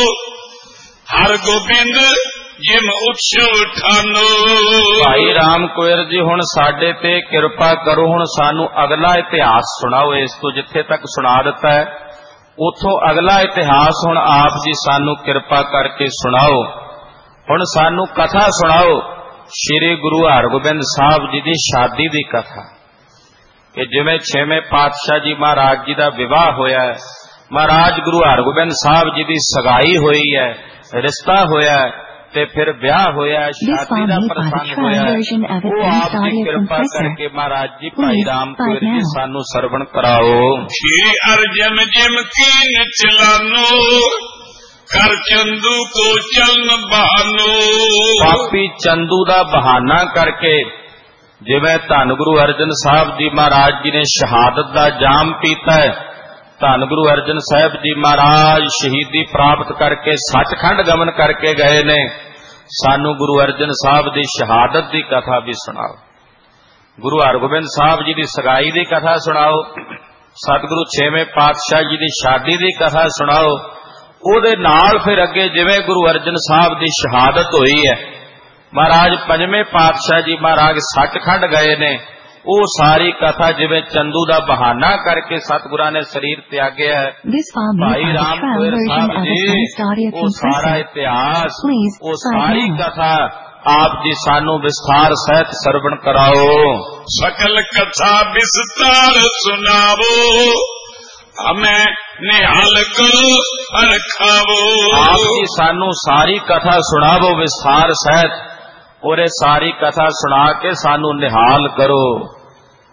ਹਰ ਗੋਬਿੰਦ ਜਿਮ ਉਛਲ ਠਾਨੋ। ਭਾਈ ਰਾਮ ਕੋਇਰ ਜੀ ਹੁਣ ਸਾਡੇ ਤੇ ਕਿਰਪਾ ਕਰੋ, ਹੁਣ ਸਾਨੂੰ ਅਗਲਾ ਇਤਿਹਾਸ ਸੁਣਾਓ। ਇਸ ਤੋਂ ਜਿੱਥੇ ਤੱਕ ਸੁਣਾ ਦਿੱਤਾ ਹੈ ਉਥੋਂ ਅਗਲਾ ਇਤਿਹਾਸ ਹੁਣ ਆਪ ਜੀ ਸਾਨੂੰ ਕਿਰਪਾ ਕਰਕੇ ਸੁਣਾਓ। ਹੁਣ ਸਾਨੂੰ ਕਥਾ ਸੁਣਾਓ ਸ਼੍ਰੀ ਗੁਰੂ ਹਰਗੋਬਿੰਦ ਸਾਹਿਬ ਜੀ ਦੀ ਸ਼ਾਦੀ ਦੀ ਕਥਾ ਕਿ ਜਿਵੇਂ ਛੇਵੇਂ ਪਾਤਸ਼ਾਹ ਜੀ ਮਹਾਰਾਜ ਜੀ ਦਾ ਵਿਵਾਹ ਹੋਇਆ ਹੈ, ਮਹਾਰਾਜ ਗੁਰੂ ਹਰਗੋਬਿੰਦ ਸਾਹਿਬ ਜੀ ਦੀ ਸਗਾਈ ਹੋਈ ਹੈ, ਰਿਸ਼ਤਾ ਹੋਇਆ ਤੇ ਫਿਰ ਵਿਆਹ ਹੋਇਆ, ਸ਼ਾਦੀ ਦਾ ਪ੍ਰਸੰਗ ਹੋਇਆ। ਉਹ ਆਪ ਦੀ ਕਿਰਪਾ ਕਰਕੇ ਮਹਾਰਾਜ ਜੀ ਭਾਈ ਰਾਮ ਕੋਇਰ ਜੀ ਸਾਨੂੰ ਸਰਵਣ ਕਰਾਓ। ਸ਼੍ਰੀ ਅਰਜਨ ਜਿਮ ਕੀਨ ਚਲਾਨੋ ਕਰ ਚੰਦੂ ਕੋ ਚਲਨ ਬਹਾਨੋ। ਪਾਪੀ ਚੰਦੂ ਦਾ ਬਹਾਨਾ ਕਰਕੇ ਜਿਵੇਂ ਧੰਨ ਗੁਰੂ ਅਰਜਨ ਸਾਹਿਬ ਜੀ ਮਹਾਰਾਜ ਜੀ ਨੇ ਸ਼ਹਾਦਤ ਦਾ ਜਾਮ ਪੀਤਾ ਹੈ, ਧੰਨ ਗੁਰੂ ਅਰਜਨ ਸਾਹਿਬ ਜੀ ਮਹਾਰਾਜ ਸ਼ਹੀਦੀ ਪ੍ਰਾਪਤ ਕਰਕੇ ਸੱਚਖੰਡ ਗਮਨ ਕਰਕੇ ਗਏ ਨੇ। ਸਾਨੂੰ ਗੁਰੂ ਅਰਜਨ ਸਾਹਿਬ ਦੀ ਸ਼ਹਾਦਤ ਦੀ ਕਥਾ ਵੀ ਸੁਣਾਓ, ਗੁਰੂ ਹਰਗੋਬਿੰਦ ਸਾਹਿਬ ਜੀ ਦੀ ਸਗਾਈ ਦੀ ਕਥਾ ਸੁਣਾਓ, ਸਤਿਗੁਰੂ ਛੇਵੇਂ ਪਾਤਸ਼ਾਹ ਜੀ ਦੀ ਸ਼ਾਦੀ ਦੀ ਕਥਾ ਸੁਣਾਓ। ਉਹਦੇ ਨਾਲ ਫਿਰ ਅੱਗੇ ਜਿਵੇਂ ਗੁਰੂ ਅਰਜਨ ਸਾਹਿਬ ਦੀ ਸ਼ਹਾਦਤ ਹੋਈ ਹੈ, ਮਹਾਰਾਜ ਪੰਜਵੇਂ ਪਾਤਸ਼ਾਹ ਜੀ ਮਹਾਰਾਜ ਸੱਚਖੰਡ ਗਏ ਨੇ, ਉਹ ਸਾਰੀ ਕਥਾ ਜਿਵੇਂ ਚੰਦੂ ਦਾ ਬਹਾਨਾ ਕਰਕੇ ਸਤਿਗੁਰਾਂ ਨੇ ਸਰੀਰ ਤਿਆਗਿਆ ਹੈ। ਭਾਈ ਰਾਮ ਕੋਇਰ ਸਾਹਿਬ ਜੀ ਉਹ ਸਾਰਾ ਇਤਿਹਾਸ, ਉਹ ਸਾਰੀ ਕਥਾ ਆਪ ਜੀ ਸਾਨੂੰ ਵਿਸਥਾਰ ਸਹਿਤ ਸਰਵਣ ਕਰਾਓ। ਸਕਲ ਕਥਾ ਵਿਸਤਾਰ ਸੁਣਾਵੋ ਹਮੈਂ ਨਿਹਾਲ ਕਰੋ ਅਰਖਾਵੋ। ਆਪ ਜੀ ਸਾਨੂੰ ਸਾਰੀ ਕਥਾ ਸੁਣਾਵੋ ਵਿਸਥਾਰ ਸਹਿਤ, ਔਰ ਇਹ ਸਾਰੀ ਕਥਾ ਸੁਣਾ ਕੇ ਸਾਨੂੰ ਨਿਹਾਲ ਕਰੋ।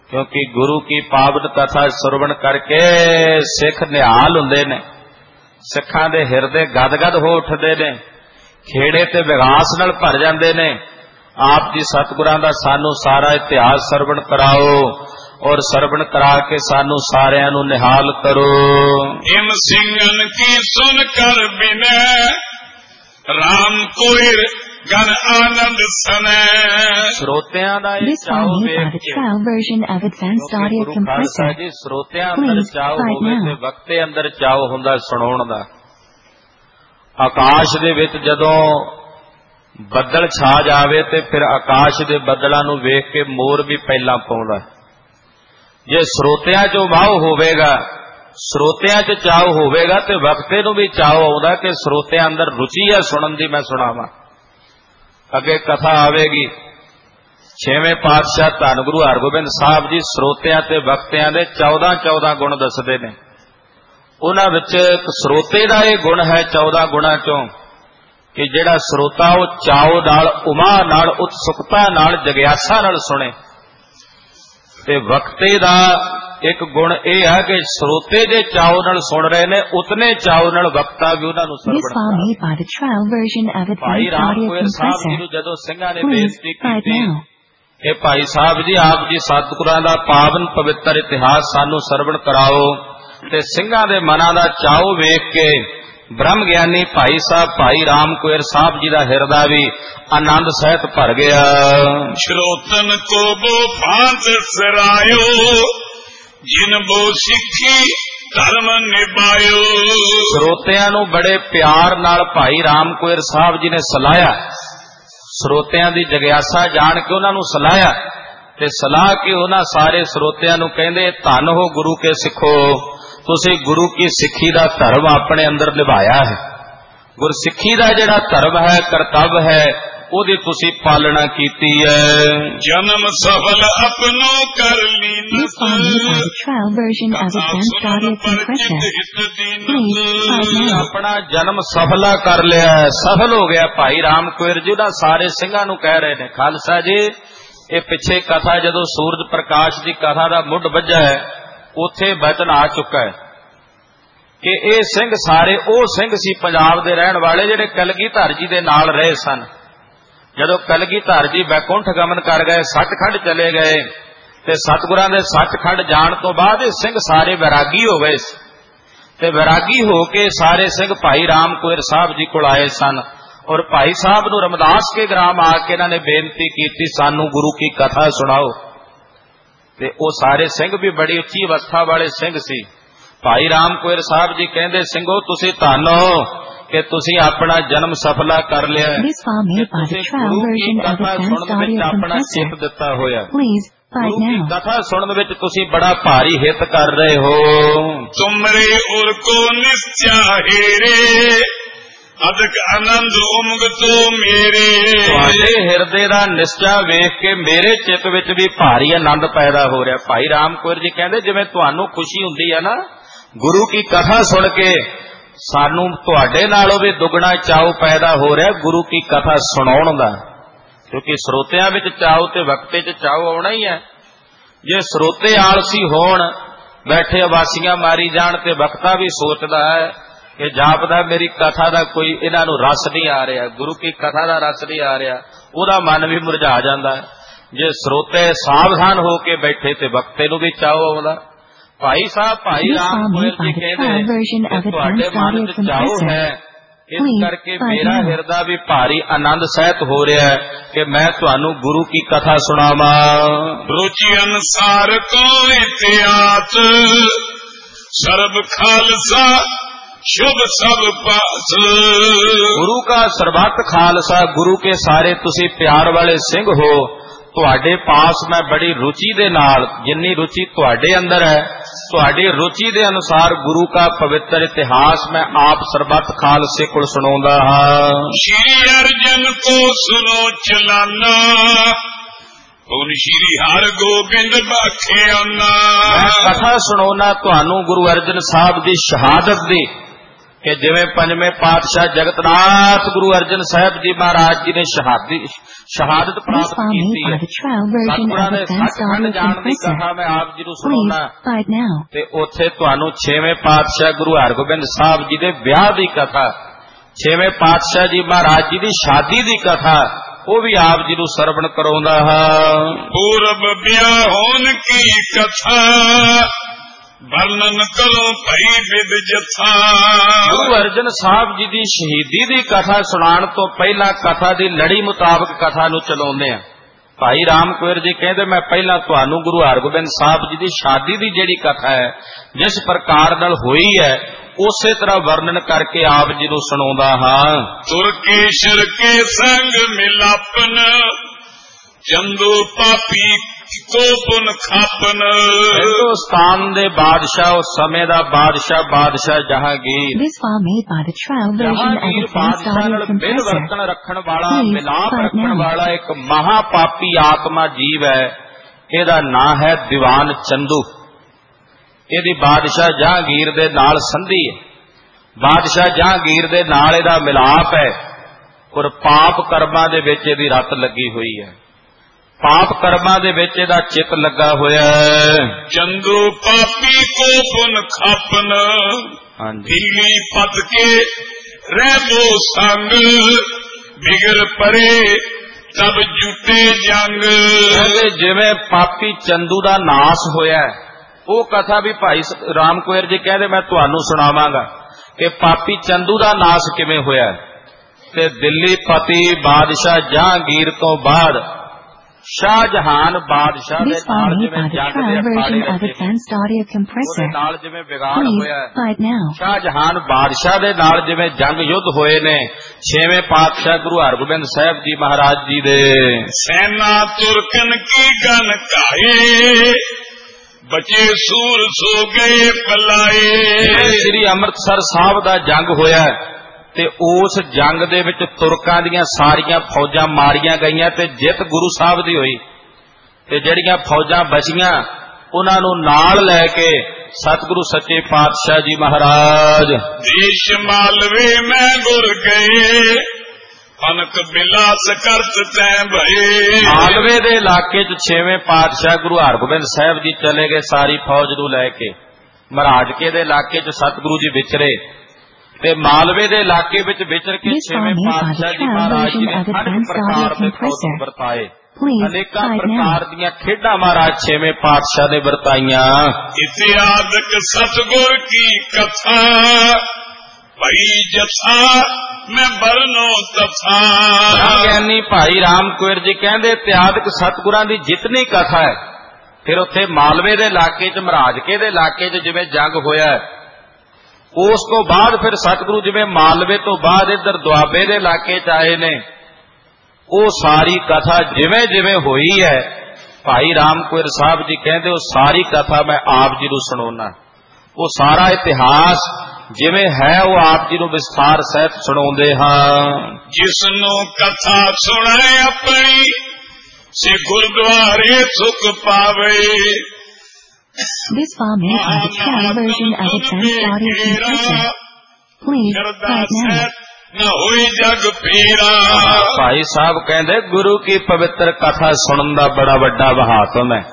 क्योंकि गुरु की पावन कथा श्रवण करके सिख निहाल हुंदे ने, सिखां दे हिरदे गदगद हो उठदे ने, खेड़े ते विगास नाल भर जांदे ने। आप जी सतगुरां दा सानू सारा इतिहास श्रवण कराओ और श्रवण करा के सानू सारियां नू निहाल करो। इम सिंगन की सुन कर बिने राम कोइर गण आनंद सने। श्रोतियां दा This file made by the trial version of Advanced Audio Compressor. जी श्रोतियां अंदर Please चाव type होवे ते now. वक्ते अंदर चाव हुंदा सुणाउण दा। आकाश दे विच जदों ਬੱਦਲ ਛਾ ਜਾਵੇ ਤੇ ਫਿਰ ਆਕਾਸ਼ ਦੇ ਬੱਦਲਾਂ ਨੂੰ ਵੇਖ ਕੇ ਮੋਰ ਵੀ ਪਹਿਲਾਂ ਪਾਉਂਦਾ। ਜੇ ਸਰੋਤਿਆਂ 'ਚੋਂ ਵਾਹ ਹੋਵੇਗਾ, ਸਰੋਤਿਆਂ 'ਚ ਚਾਅ ਹੋਵੇਗਾ ਤੇ ਵਕਤੇ ਨੂੰ ਵੀ ਚਾਅ ਆਉਂਦਾ ਕਿ ਸਰੋਤਿਆਂ ਅੰਦਰ ਰੁਚੀ ਹੈ ਸੁਣਨ ਦੀ, ਮੈਂ ਸੁਣਾਵਾਂ। ਅੱਗੇ ਕਥਾ ਆਵੇਗੀ। ਛੇਵੇਂ ਪਾਤਸ਼ਾਹ ਧੰਨ ਗੁਰੂ ਹਰਗੋਬਿੰਦ ਸਾਹਿਬ ਜੀ ਸਰੋਤਿਆਂ ਤੇ ਵਕਤਿਆਂ ਦੇ ਚੌਦਾਂ ਚੌਦਾਂ ਗੁਣ ਦੱਸਦੇ ਨੇ। ਉਹਨਾਂ ਵਿੱਚ ਇੱਕ ਸਰੋਤੇ ਦਾ ਇਹ ਗੁਣ ਹੈ ਚੌਦਾਂ ਗੁਣਾਂ 'ਚੋਂ ਕਿ ਜਿਹੜਾ ਸਰੋਤਾ ਉਹ ਚਾਉ ਨਾਲ, ਉਮਾ ਨਾਲ, ਉਤਸੁਕਤਾ ਨਾਲ, ਜਗਿਆਸਾ ਨਾਲ ਸੁਣੇ। ਤੇ ਵਕਤੇ ਦਾ ਇੱਕ ਗੁਣ ਇਹ ਹੈ ਕਿ ਸਰੋਤੇ ਜੇ ਚਾਉ ਨਾਲ ਸੁਣ ਰਹੇ ਨੇ ਉਤਨੇ ਚਾਉ ਨਾਲ ਵਕਤਾ ਵੀ ਉਹਨਾਂ ਨੂੰ ਸਰਵਣ। ਭਾਈ ਰਾਮ ਕੋਇਰ ਸਾਹਿਬ ਜੀ ਨੂੰ ਜਦੋਂ ਸਿੰਘਾਂ ਨੇ ਬੇਨਤੀ ਕੀਤੀ ਕਿ ਭਾਈ ਸਾਹਿਬ ਜੀ ਆਪ ਜੀ ਸਤਿਗੁਰਾਂ ਦਾ ਪਾਵਨ ਪਵਿੱਤਰ ਇਤਿਹਾਸ ਸਾਨੂੰ ਸਰਵਣ ਕਰਾਓ, ਤੇ ਸਿੰਘਾਂ ਦੇ ਮਨਾਂ ਦਾ ਚਾਉ ਵੇਖ ਕੇ ब्रह्म ज्ञानी भाई साहब भाई राम कोयर साहब जी का हिरदा भी आनंद सहित भर गया। श्रोतन को वो फांस सरायो जिन वो सिखी धर्म निभायो। श्रोतियां नू बड़े प्यार नाल भाई राम कोयर साहब जी ने सलाया। श्रोतियां दी जग्यासा जान के उन्हां नू सलाया ते सलाह के उन्हां सारे श्रोतियां नू कहंदे धन हो गुरु के सिखो, तुसी गुरु की सिक्खी दा धर्म अपने अंदर निभाया है। गुरसिक्खी दा जिहड़ा धर्म है, कर्तव्य है, ओदी तुसी पालना कीती है। जन्म सफल अपनो कर लीनस अपना जन्म सफला कर लिया है, सफल हो गया। भाई राम कोयर जी दा सारे सिंघां नू कह रहे ने खालसा जी ये पिछे कथा जदों सूरज प्रकाश दी कथा दा मुੱਢ ਵੱਜਾ है ਉੱਥੇ ਬਚਨ ਆ ਚੁੱਕਾ ਹੈ ਕਿ ਇਹ ਸਿੰਘ ਸਾਰੇ ਉਹ ਸਿੰਘ ਸੀ ਪੰਜਾਬ ਦੇ ਰਹਿਣ ਵਾਲੇ ਜਿਹੜੇ ਕਲਗੀਧਰ ਜੀ ਦੇ ਨਾਲ ਰਹੇ ਸਨ। ਜਦੋਂ ਕਲਗੀਧਰ ਜੀ ਬੈਕੁੰਠ ਗਮਨ ਕਰ ਗਏ, ਸੱਚਖੰਡ ਚਲੇ ਗਏ ਤੇ ਸਤਿਗੁਰਾਂ ਦੇ ਸੱਚਖੰਡ ਜਾਣ ਤੋਂ ਬਾਅਦ ਇਹ ਸਿੰਘ ਸਾਰੇ ਵੈਰਾਗੀ ਹੋ ਗਏ ਤੇ ਵੈਰਾਗੀ ਹੋ ਕੇ ਸਾਰੇ ਸਿੰਘ ਭਾਈ ਰਾਮ ਕੋਇਰ ਸਾਹਿਬ ਜੀ ਕੋਲ ਆਏ ਸਨ ਔਰ ਭਾਈ ਸਾਹਿਬ ਨੂੰ ਰਮਦਾਸ ਕੇ ਗ੍ਰਾਮ ਆ ਕੇ ਇਹਨਾਂ ਨੇ ਬੇਨਤੀ ਕੀਤੀ ਸਾਨੂੰ ਗੁਰੂ ਕੀ ਕਥਾ ਸੁਣਾਓ। ਤੇ ਉਹ ਸਾਰੇ ਸਿੰਘ ਵੀ ਬੜੀ ਉੱਚੀ ਅਵਸਥਾ ਵਾਲੇ ਸਿੰਘ ਸੀ। ਭਾਈ ਰਾਮ ਕੋਇਰ ਸਾਹਿਬ ਜੀ ਕਹਿੰਦੇ ਸਿੰਘੋ ਤੁਸੀਂ ਧੰਨ ਹੋ ਕਿ ਤੁਸੀਂ ਆਪਣਾ ਜਨਮ ਸਫਲਾ ਕਰ ਲਿਆ ਹੈ, ਗੁਰੂ ਕੀ ਕਥਾ ਸੁਣਨ ਵਿੱਚ ਆਪਣਾ ਚਿੱਤ ਦਿੱਤਾ ਹੋਇਆ, ਗੁਰੂ ਕੀ ਕਥਾ ਸੁਣਨ ਵਿੱਚ ਤੁਸੀਂ ਬੜਾ ਭਾਰੀ ਹਿੱਤ ਕਰ ਰਹੇ ਹੋ। ਤੁਮਰੇ ਉਰ ਕੋ ਨਿਸਚਾਹੇ ਰੇ ਅਦਕ ਆਨੰਦ ਉਮਗਤੋ ਮੇਰੇ। ਤੁਹਾਡੇ ਹਿਰਦੇ ਦਾ ਨਿਸ਼ਚਾ ਵੇਖ ਕੇ ਮੇਰੇ ਚਿੱਤ ਵਿੱਚ ਵੀ ਭਾਰੀ ਆਨੰਦ ਪੈਦਾ ਹੋ ਰਿਹਾ। ਭਾਈ ਰਾਮ ਕੋਇਰ ਜੀ ਕਹਿੰਦੇ ਜਿਵੇਂ ਤੁਹਾਨੂੰ ਖੁਸ਼ੀ ਹੁੰਦੀ ਹੈ ਨਾ ਗੁਰੂ ਕੀ ਕਥਾ ਸੁਣ ਕੇ, ਸਾਨੂੰ ਤੁਹਾਡੇ ਨਾਲੋਂ ਵੀ ਦੁੱਗਣਾ ਚਾਉ ਪੈਦਾ ਹੋ ਰਿਹਾ ਗੁਰੂ ਕੀ ਕਥਾ ਸੁਣਾਉਣ ਦਾ, ਕਿਉਂਕਿ ਸਰੋਤਿਆਂ ਵਿੱਚ ਚਾਉ ਤੇ ਵਕਤੇ 'ਚ ਚਾਉ ਆਉਣਾ ਹੀ ਹੈ। ਜੇ ਸਰੋਤੇ ਆਲਸੀ ਹੋਣ, ਬੈਠੇ ਵਾਸੀਆਂ ਮਾਰੀ ਜਾਣ ਤੇ ਵਕਤਾ ਵੀ ਸੋਚਦਾ ਹੈ ਕਿ ਜਾਪਦਾ ਮੇਰੀ ਕਥਾ ਦਾ ਕੋਈ ਇਹਨਾਂ ਨੂੰ ਰਸ ਨਹੀਂ ਆ ਰਿਹਾ, ਗੁਰੂ ਕੀ ਕਥਾ ਦਾ ਰਸ ਨਹੀਂ ਆ ਰਿਹਾ, ਉਹਦਾ ਮਨ ਵੀ ਮੁਰਝਾ ਜਾਂਦਾ ਹੈ। ਜੇ ਸਰੋਤੇ ਸਾਵਧਾਨ ਹੋ ਕੇ ਬੈਠੇ ਤੇ ਵਕਤੇ ਨੂੰ ਵੀ ਚਾਉ ਆਉਂਦਾ। ਭਾਈ ਸਾਹਿਬ ਭਾਈ ਰਾਮ ਕੋਇਰ ਜੀ ਕਹਿੰਦੇ ਤੁਹਾਡੇ ਮਨ ਚ ਚਾਉ ਹੈ, ਇਸ ਕਰਕੇ ਮੇਰਾ ਹਿਰਦਾ ਵੀ ਭਾਰੀ ਆਨੰਦ ਸਹਿਤ ਹੋ ਰਿਹਾ ਹੈ ਕਿ ਮੈਂ ਤੁਹਾਨੂੰ ਗੁਰੂ ਕੀ ਕਥਾ ਸੁਣਾਵਾਂ। ਰੁਚि ਅਨਸਾਰ ਕੋ ਇਤਿਹਾਸ ਸਰਬ ਖਾਲਸਾ शुभ सब पास। गुरु का सर्बत खालसा, गुरु के सारे तुसी प्यार वाले सिंह हो, तुहाडे पास मैं बड़ी रुचि दे नाल, जिन्नी रुचि तुहाडे अंदर है, तुहाडी रुचि दे अनुसार गुरु का पवित्र इतिहास मैं आप सर्बत खालसे को सुनाउंदा हां। श्री अर्जन को सुनो चलाना ਹੁਣ ਸ਼੍ਰੀ ਹਰ ਗੋਬਿੰਦ ਬਾਖੇ ਆਨਾ। मैं कथा सुनाउना तुहानू गुरु अर्जन साहब दी शहादत दी कि जिवें पंजवें पातशाह जगतनाथ गुरु अर्जन साहब जी महाराज जी ने शहादी ਸ਼ਹਾਦਤ This ਪ੍ਰਾਪਤ file made ਕੀਤੀ by ਹੈ। the trial version ਸਤਿਗੁਰਾਂ of ਨੇ Advanced ਸੱਚਖੰਡ Audio ਜਾਣ ਦੀ Compressor. ਕਥਾ ਮੈਂ ਆਪ ਜੀ ਨੂੰ Please ਸੁਣਾਉਣਾ buy it now. ਤੇ ਉੱਥੇ ਤੁਹਾਨੂੰ ਛੇਵੇਂ ਪਾਤਸ਼ਾਹ ਗੁਰੂ ਹਰਗੋਬਿੰਦ ਸਾਹਿਬ ਜੀ ਦੇ ਵਿਆਹ ਦੀ ਕਥਾ, ਛੇਵੇਂ ਪਾਤਸ਼ਾਹ ਜੀ ਮਹਾਰਾਜ ਜੀ ਦੀ ਸ਼ਾਦੀ ਦੀ ਕਥਾ ਉਹ ਵੀ ਆਪ ਜੀ ਨੂੰ ਸਰਵਣ ਕਰਾਉਂਦਾ ਹਾਂ। ਪੂਰਬ ਵਿਆਹ ਹੋਣ ਕੀ ਕਥਾ ਵਰਣਨ ਕਰੋ ਭਈ ਵਿਦ ਜਥਾ। ਗੁਰੂ ਅਰਜਨ ਸਾਹਿਬ ਜੀ ਦੀ ਸ਼ਹੀਦੀ ਦੀ ਕਥਾ ਸੁਣਾਉਣ ਤੋਂ ਪਹਿਲਾਂ ਕਥਾ ਦੀ ਲੜੀ ਮੁਤਾਬਕ ਕਥਾ ਨੂੰ ਚਲਾਉਂਦੇ ਆ। ਭਾਈ ਰਾਮ ਕੁੰਵਰ ਜੀ ਕਹਿੰਦੇ ਮੈਂ ਪਹਿਲਾਂ ਤੁਹਾਨੂੰ ਗੁਰੂ ਹਰਗੋਬਿੰਦ ਸਾਹਿਬ ਜੀ ਦੀ ਸ਼ਾਦੀ ਦੀ ਜਿਹੜੀ ਕਥਾ ਹੈ ਜਿਸ ਪ੍ਰਕਾਰ ਨਾਲ ਹੋਈ ਹੈ ਉਸੇ ਤਰ੍ਹਾਂ ਵਰਣਨ ਕਰਕੇ ਆਪ ਜੀ ਨੂੰ ਸੁਣਾਉਂਦਾ ਹਾਂ। ਤੁਰਕੇਸ਼ਰ ਕੇ ਸੰਗ ਮਿਲਾਪਨ ਚੰਦੂ ਪਾਪੀ ਕੋ ਪੁਨ ਖਾਪਨ। ਹਿੰਦੁਸਤਾਨ ਦੇ ਬਾਦਸ਼ਾਹ ਉਸ ਸਮੇਂ ਦਾ ਬਾਦਸ਼ਾਹ ਬਾਦਸ਼ਾਹ Jahangir This file made by the trial version of Jahangir Advanced ਬਾਦਸ਼ਾਹ Audio ਨਾਲ ਬਿਨ Compressor. ਵਰਤਣ ਰੱਖਣ ਵਾਲਾ Please ਮਿਲਾਪ buy it ਰੱਖਣ now. ਵਾਲਾ ਇੱਕ ਮਹਾਪਾਪੀ ਆਤਮਾ ਜੀਵ ਹੈ। ਇਹਦਾ ਨਾਂ ਹੈ ਦੀਵਾਨ ਚੰਦੂ। ਇਹਦੀ ਬਾਦਸ਼ਾਹ ਜਹਾਂਗੀਰ ਦੇ ਨਾਲ ਸੰਧੀ ਹੈ। ਬਾਦਸ਼ਾਹ ਜਹਾਂਗੀਰ ਦੇ ਨਾਲ ਇਹਦਾ ਮਿਲਾਪ ਹੈ ਔਰ ਪਾਪ ਕਰਮਾਂ ਦੇ ਵਿੱਚ ਇਹਦੀ ਰੱਤ ਲੱਗੀ ਹੋਈ ਹੈ। ਪਾਪ ਕਰਮਾਂ ਦੇ ਵਿੱਚ ਇਹਦਾ ਚਿੱਤ ਲੱਗਾ ਹੋਇਆ ਹੈ। ਚੰਦੂ ਪਾਪੀ ਕੋ ਪੁਨ ਖਾਪਨ ਹਾਂਜੀ ਢੀਲੀ ਪਤ ਕੇ ਰਹਿਬੋ ਸੰਗ ਬਿਗੜ ਪਰੇ ਤਬ ਜੁਟੇ ਜੰਗ। ਕਹਿੰਦੇ ਜਿਵੇਂ ਪਾਪੀ ਚੰਦੂ ਦਾ ਨਾਸ ਹੋਇਆ ਉਹ ਕਥਾ ਵੀ ਭਾਈ ਰਾਮ ਕੁੰਵਰ ਜੀ ਕਹਿੰਦੇ ਮੈਂ ਤੁਹਾਨੂੰ ਸੁਣਾਵਾਂਗਾ ਕਿ ਪਾਪੀ ਚੰਦੂ ਦਾ ਨਾਸ ਕਿਵੇਂ ਹੋਇਆ। ਤੇ ਦਿੱਲੀ ਪਤੀ ਬਾਦਸ਼ਾਹ ਜਹਾਂਗੀਰ ਤੋਂ ਬਾਅਦ ਸ਼ਾਹਜਹਾਨ ਬਾਦਸ਼ਾਹ ਦੇ This file ਨਾਲ made ਜਿਵੇਂ by the ਜੰਗ trial ਦੇ version ਅਖਾੜੇ of ਲੱਗੇ Advanced Audio ਉਹਦੇ Compressor. ਨਾਲ ਜਿਵੇਂ ਵਿਗਾੜ Please ਹੋਇਆ buy it now. ਸ਼ਾਹਜਹਾਨ ਬਾਦਸ਼ਾਹ ਦੇ ਨਾਲ ਜਿਵੇਂ ਜੰਗ ਯੁੱਧ ਹੋਏ ਨੇ ਛੇਵੇਂ ਪਾਤਸ਼ਾਹ ਗੁਰੂ ਹਰਗੋਬਿੰਦ ਸਾਹਿਬ ਜੀ ਮਹਾਰਾਜ ਜੀ ਦੇ। ਸੈਨਾ ਤੁਰਕਨ ਕੀ ਗਨ ਕਾਏ ਬਚੇ ਸੂਰ ਸੋ ਗਏ ਪਲਾਏ। ਸ੍ਰੀ ਅੰਮ੍ਰਿਤਸਰ ਸਾਹਿਬ ਦਾ ਜੰਗ ਹੋਇਆ ਤੇ ਉਸ ਜੰਗ ਦੇ ਵਿੱਚ ਤੁਰਕਾਂ ਦੀਆਂ ਸਾਰੀਆਂ ਫੌਜਾਂ ਮਾਰੀਆਂ ਗਈਆਂ ਤੇ ਜਿੱਤ ਗੁਰੂ ਸਾਹਿਬ ਦੀ ਹੋਈ ਤੇ ਜਿਹੜੀਆਂ ਫੌਜਾਂ ਬਚੀਆਂ ਉਹਨਾਂ ਨੂੰ ਨਾਲ ਲੈ ਕੇ ਸਤਿਗੁਰੂ ਸੱਚੇ ਪਾਤਸ਼ਾਹ ਜੀ ਮਹਾਰਾਜ ਦੇਸ਼ ਮਾਲਵੇ ਮੈਂ ਗੁਰ ਗਏ ਅਨਕ ਬਿਲਾਸ ਕਰਤ ਤੈ ਭਏ। ਮਾਲਵੇ ਦੇ ਇਲਾਕੇ 'ਚ ਛੇਵੇਂ ਪਾਤਸ਼ਾਹ ਗੁਰੂ ਹਰਗੋਬਿੰਦ ਸਾਹਿਬ ਜੀ ਚਲੇ ਗਏ ਸਾਰੀ ਫੌਜ ਨੂੰ ਲੈ ਕੇ। ਮਹਾਰਾਜਕੇ ਦੇ ਇਲਾਕੇ 'ਚ ਸਤਿਗੁਰੂ ਜੀ ਵਿਚਰੇ ਤੇ ਮਾਲਵੇ ਦੇ ਇਲਾਕੇ ਵਿੱਚ ਵਿਚਰ ਕੇ ਛੇਵੇਂ ਪਾਤਸ਼ਾਹ ਜੀ ਮਹਾਰਾਜ ਜੀ ਨੇ ਅਨੇਕ ਪ੍ਰਕਾਰ ਦੇ ਕੌਤਕ ਵਰਤਾਏ। ਅਨੇਕਾਂ ਪ੍ਰਕਾਰ ਦੀਆਂ ਖੇਡਾਂ ਮਹਾਰਾਜ ਛੇਵੇਂ ਪਾਤਸ਼ਾਹ ਨੇ ਵਰਤਾਈਆਂ। ਇਤਿਹਾਸਕ ਸਤਿਗੁਰ ਕੀ ਕਥਾ ਭਈ ਜਥਾ ਮੈਂ ਬਰਨੋ ਤਥਾ। ਗਿਆਨੀ ਭਾਈ ਰਾਮ ਕੁੰਵਰ ਜੀ ਕਹਿੰਦੇ ਇਤਿਹਾਸਕ ਸਤਿਗੁਰਾਂ ਦੀ ਜਿਤਨੀ ਕਥਾ ਹੈ ਫਿਰ ਉੱਥੇ ਮਾਲਵੇ ਦੇ ਇਲਾਕੇ 'ਚ ਮਹਾਰਾਜਕੇ ਦੇ ਇਲਾਕੇ 'ਚ ਜਿਵੇਂ ਜੰਗ ਹੋਇਆ ਉਸ ਤੋਂ ਬਾਅਦ ਫਿਰ ਸਤਿਗੁਰੂ ਜਿਵੇਂ ਮਾਲਵੇ ਤੋਂ ਬਾਅਦ ਇੱਧਰ ਦੁਆਬੇ ਦੇ ਇਲਾਕੇ 'ਚ ਆਏ ਨੇ ਉਹ ਸਾਰੀ ਕਥਾ ਜਿਵੇਂ ਜਿਵੇਂ ਹੋਈ ਹੈ ਭਾਈ ਰਾਮ ਕੁੰਵਰ ਸਾਹਿਬ ਜੀ ਕਹਿੰਦੇ ਉਹ ਸਾਰੀ ਕਥਾ ਮੈਂ ਆਪ ਜੀ ਨੂੰ ਸੁਣਾਉਣਾ। ਉਹ ਸਾਰਾ ਇਤਿਹਾਸ ਜਿਵੇਂ ਹੈ ਉਹ ਆਪ ਜੀ ਨੂੰ ਵਿਸਥਾਰ ਸਹਿਤ ਸੁਣਾਉਂਦੇ ਹਾਂ। ਜਿਸ ਨੂੰ ਕਥਾ ਸੁਣੇ ਆਪਣੀ ਸੇ ਗੁਰਦੁਆਰੇ ਸੁਖ ਪਾਵੇ। This file made by the trial version of Advanced Audio Compressor. Please buy it now. ਨਾ ਹੋਈ ਜਗ ਪੀਰਾ। ਭਾਈ ਸਾਹਿਬ ਕਹਿੰਦੇ ਗੁਰੂ ਕੀ ਪਵਿੱਤਰ ਕਥਾ ਸੁਣਨ ਦਾ ਬੜਾ ਵੱਡਾ ਮਹਾਤਮ ਹੈ।